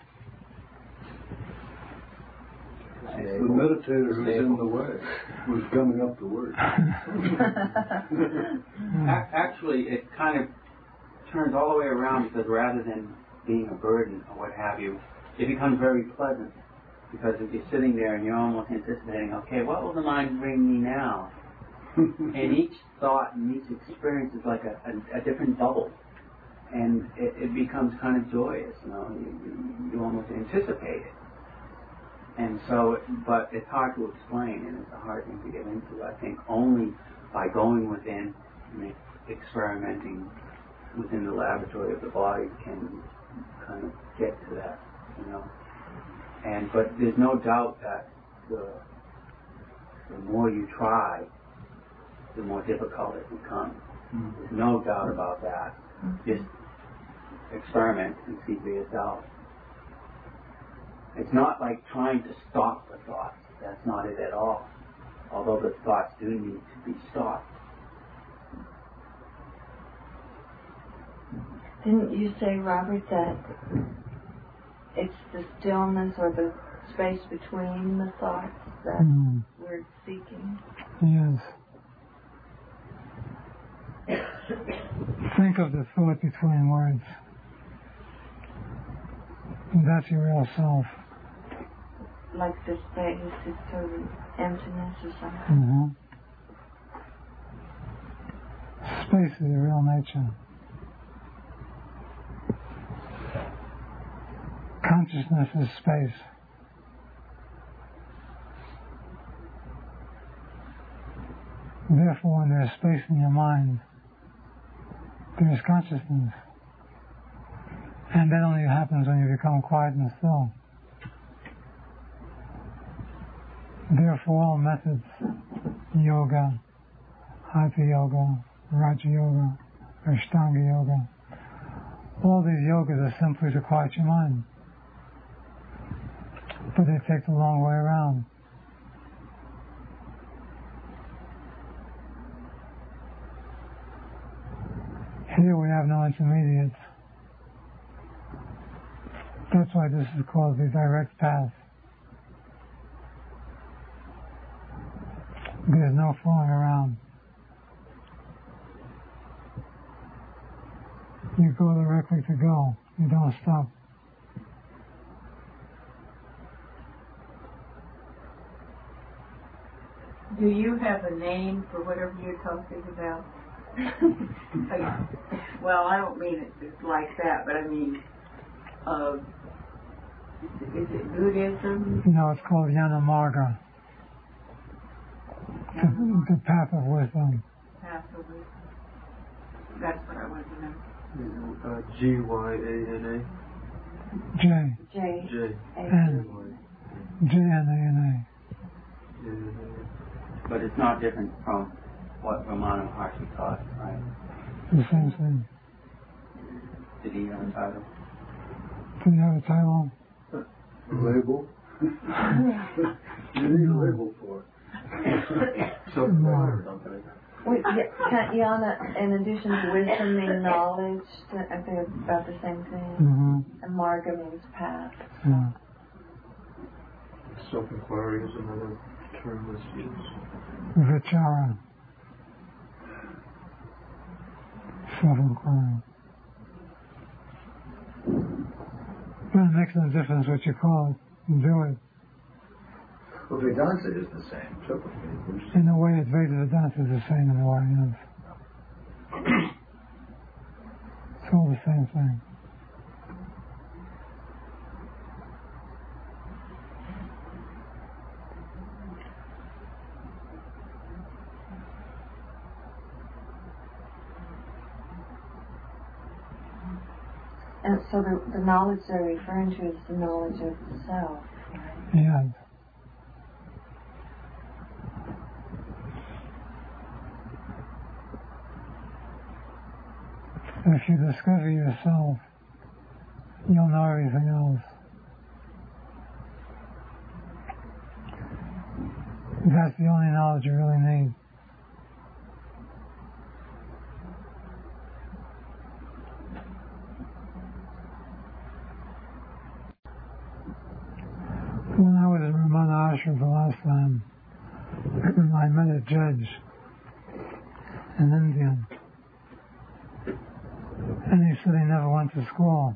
The meditator who's in the way, who's gumming up the word. Actually, it kind of turns all the way around, because rather than being a burden or what have you, it becomes very pleasant. Because if you're sitting there and you're almost anticipating, okay, what will the mind bring me now? And each thought and each experience is like a, a, a different bubble. And it, it becomes kind of joyous, you know, you, you, you almost anticipate it. And so, but it's hard to explain, and it's a hard thing to get into. I think only by going within and experimenting within the laboratory of the body can kind of get to that, you know. And but there's no doubt that the the more you try, the more difficult it becomes. Mm-hmm. There's no doubt about that. Mm-hmm. Just experiment and see for yourself. It's not like trying to stop the thoughts. That's not it at all. Although the thoughts do need to be stopped. Didn't you say, Robert, that it's the stillness or the space between the thoughts that mm. we're seeking? Yes. Think of the thought between words. That's your real self. Like the space is sort of emptiness or something. Mm-hmm. Space is your real nature. Consciousness is space. Therefore, when there's space in your mind, there is consciousness. And that only happens when you become quiet and still. Therefore, all methods, yoga, hatha yoga, raja yoga, ashtanga yoga, all these yogas are simply to quiet your mind. But they take the long way around. Here we have no intermediates. That's why this is called the direct path. There's no fooling around. You go directly to go. You don't stop. Do you have a name for whatever you're talking about? Well, I don't mean it like that, but I mean, uh, Is it Buddhism? No, it's called Jnana Marga. The, the path of wisdom. Path of wisdom. That's what I want to know. Uh, G Y A N A. J. J. J. N. J N A N A. But it's not different from what Ramana Maharshi taught, right? The same thing. Did he have a title? Do you have a title? Label? You need a label for it. So, No. Wait, yeah, can't Yana, in addition to wisdom, mean knowledge? I think it's about the same thing. Mm-hmm. And Marga means path. Yeah. Self-inquiry is another term that's used. Vichara. Self-inquiry. But it makes no difference what you call it. Do it. Well, Vedanta is the same. So, In a way, Advaita Vedanta is the same in a way, yes. It's all the same thing. And so the, the knowledge they're referring to is the knowledge of the self, right? Yes. If you discover yourself, you'll know everything else. That's the only knowledge you really need. When I was in Ramana Ashram the last time, I met a judge, an Indian. And he said he never went to school.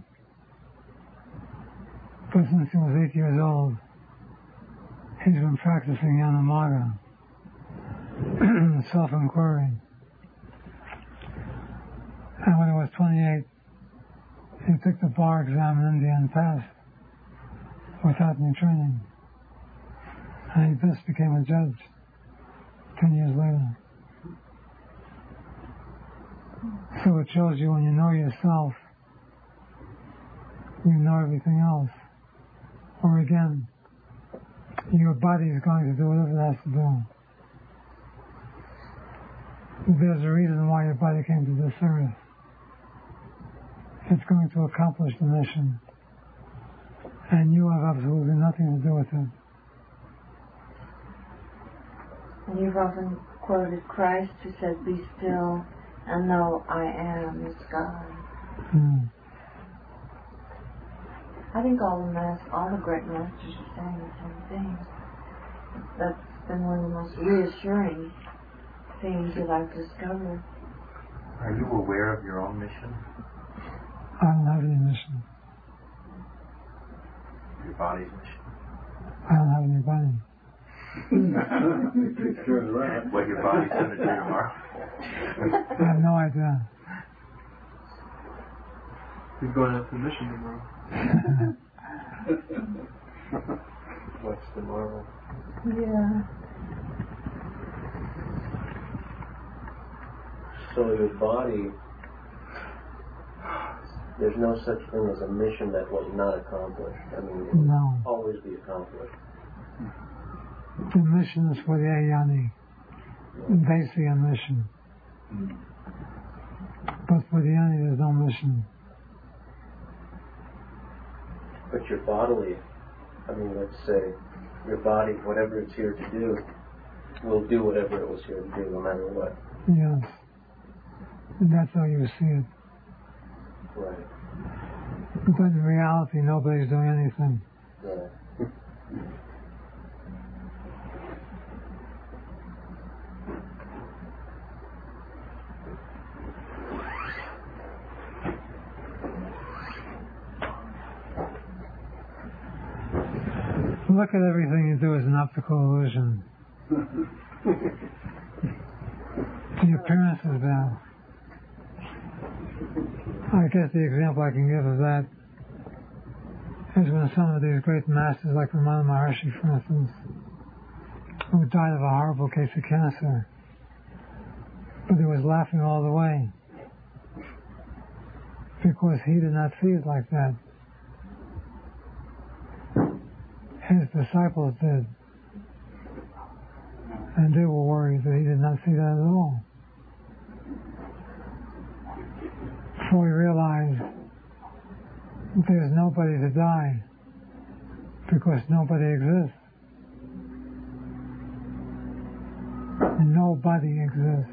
But since he was eight years old, he's been practicing Yanamaga, self-inquiry. And when he was twenty-eight, he took the bar exam in India and passed without any training. And he just became a judge ten years later. So it shows you when you know yourself, you know everything else. Or again, your body is going to do whatever it has to do. There's a reason why your body came to this earth. It's going to accomplish the mission. And you have absolutely nothing to do with it. And you've often quoted Christ who said, "Be still and know I am is God." Mm. I think all the mas- all the great masters are saying the same thing. That's been one of the most reassuring things that I've discovered. Are you aware of your own mission? I don't have any mission. Your body's mission? I don't have any body. What your body's going to do tomorrow? I have no idea. You're going after the mission tomorrow. What's the marvel? Yeah. So your body, there's no such thing as a mission that was not accomplished. I mean, it will No. always be accomplished. The mission is for the Ayani. They see a mission. But for the Ayani, there's no mission. But your bodily, I mean, let's say, your body, whatever it's here to do, will do whatever it was here to do, no matter what. Yes. And that's how you see it. Right. But in reality, nobody's doing anything. Right. Look at everything you do as an optical illusion. The appearance is bad. I guess the example I can give of that is when some of these great masters, like Ramana Maharshi, for instance, who died of a horrible case of cancer, but he was laughing all the way because he did not see it like that. His disciples did, and they were worried that he did not see that at all. So he realized there's nobody to die because nobody exists. Nobody exists.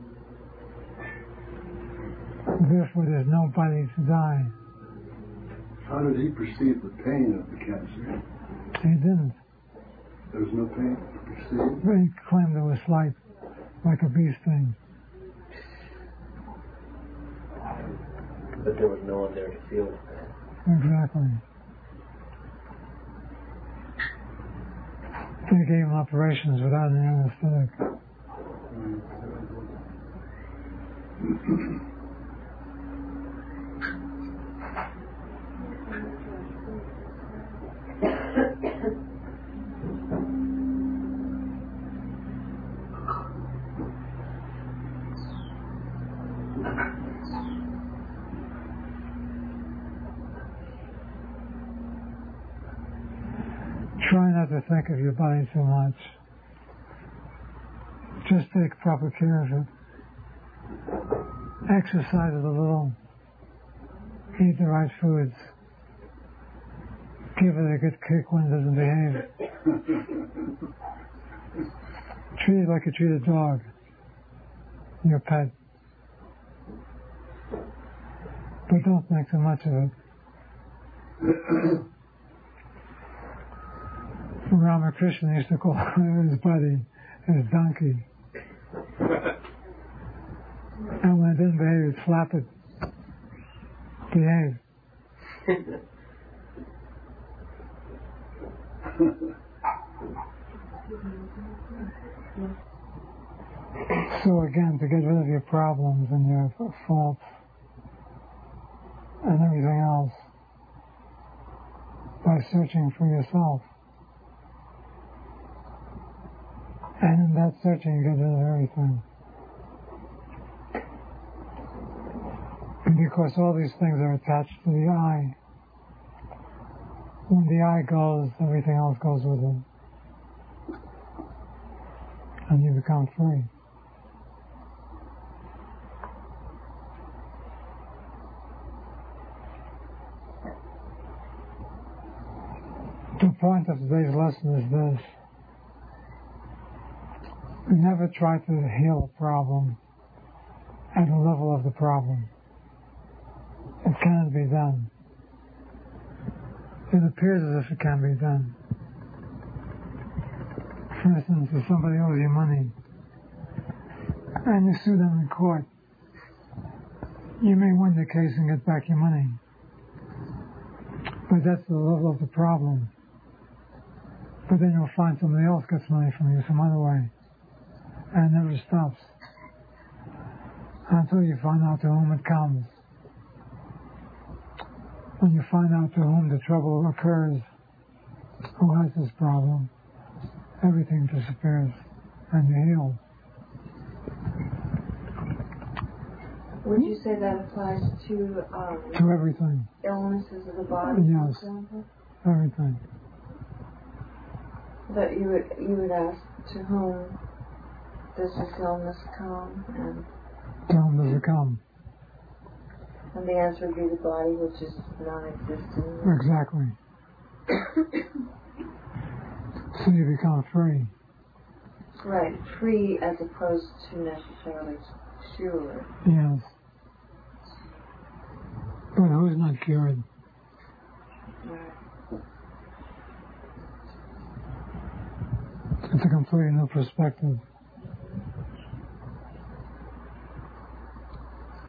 Therefore, there's nobody to die. How did he perceive the pain of the cancer? He didn't. There was no pain perceived? But he claimed it was like, like a bee sting. But there was no one there to feel it. Exactly. They gave him operations without an anesthetic. Try not to think of your body too much. Just take proper care of it. Exercise it a little. Eat the right foods. Give it a good kick when it doesn't behave. Treat it like you treat a dog, your pet. But don't think too much of it. Ramakrishna used to call his body his donkey. And when it didn't behave, he'd slap it. Behave. So again, to get rid of your problems and your faults and everything else, by searching for yourself. And in that searching, you get rid of everything. Because all these things are attached to the eye. When the eye goes, everything else goes with it. And you become free. The point of today's lesson is this. We never try to heal a problem at the level of the problem. It cannot be done. It appears as if it can be done. For instance, if somebody owes you money and you sue them in court, you may win the case and get back your money. But that's the level of the problem. But then you'll find somebody else gets money from you some other way. And it never stops until you find out to whom it comes. When you find out to whom the trouble occurs, who has this problem, everything disappears and you're healed. Would you say that applies to um, to everything? Illnesses of the body, yes, for example? Everything. But you would you would ask to whom does this illness come, and to whom does it come? And the answer would be the body, which is non-existent. Exactly. So you become free. Right, free as opposed to necessarily cured. Yes. But who's not cured? Right. It's a completely new perspective.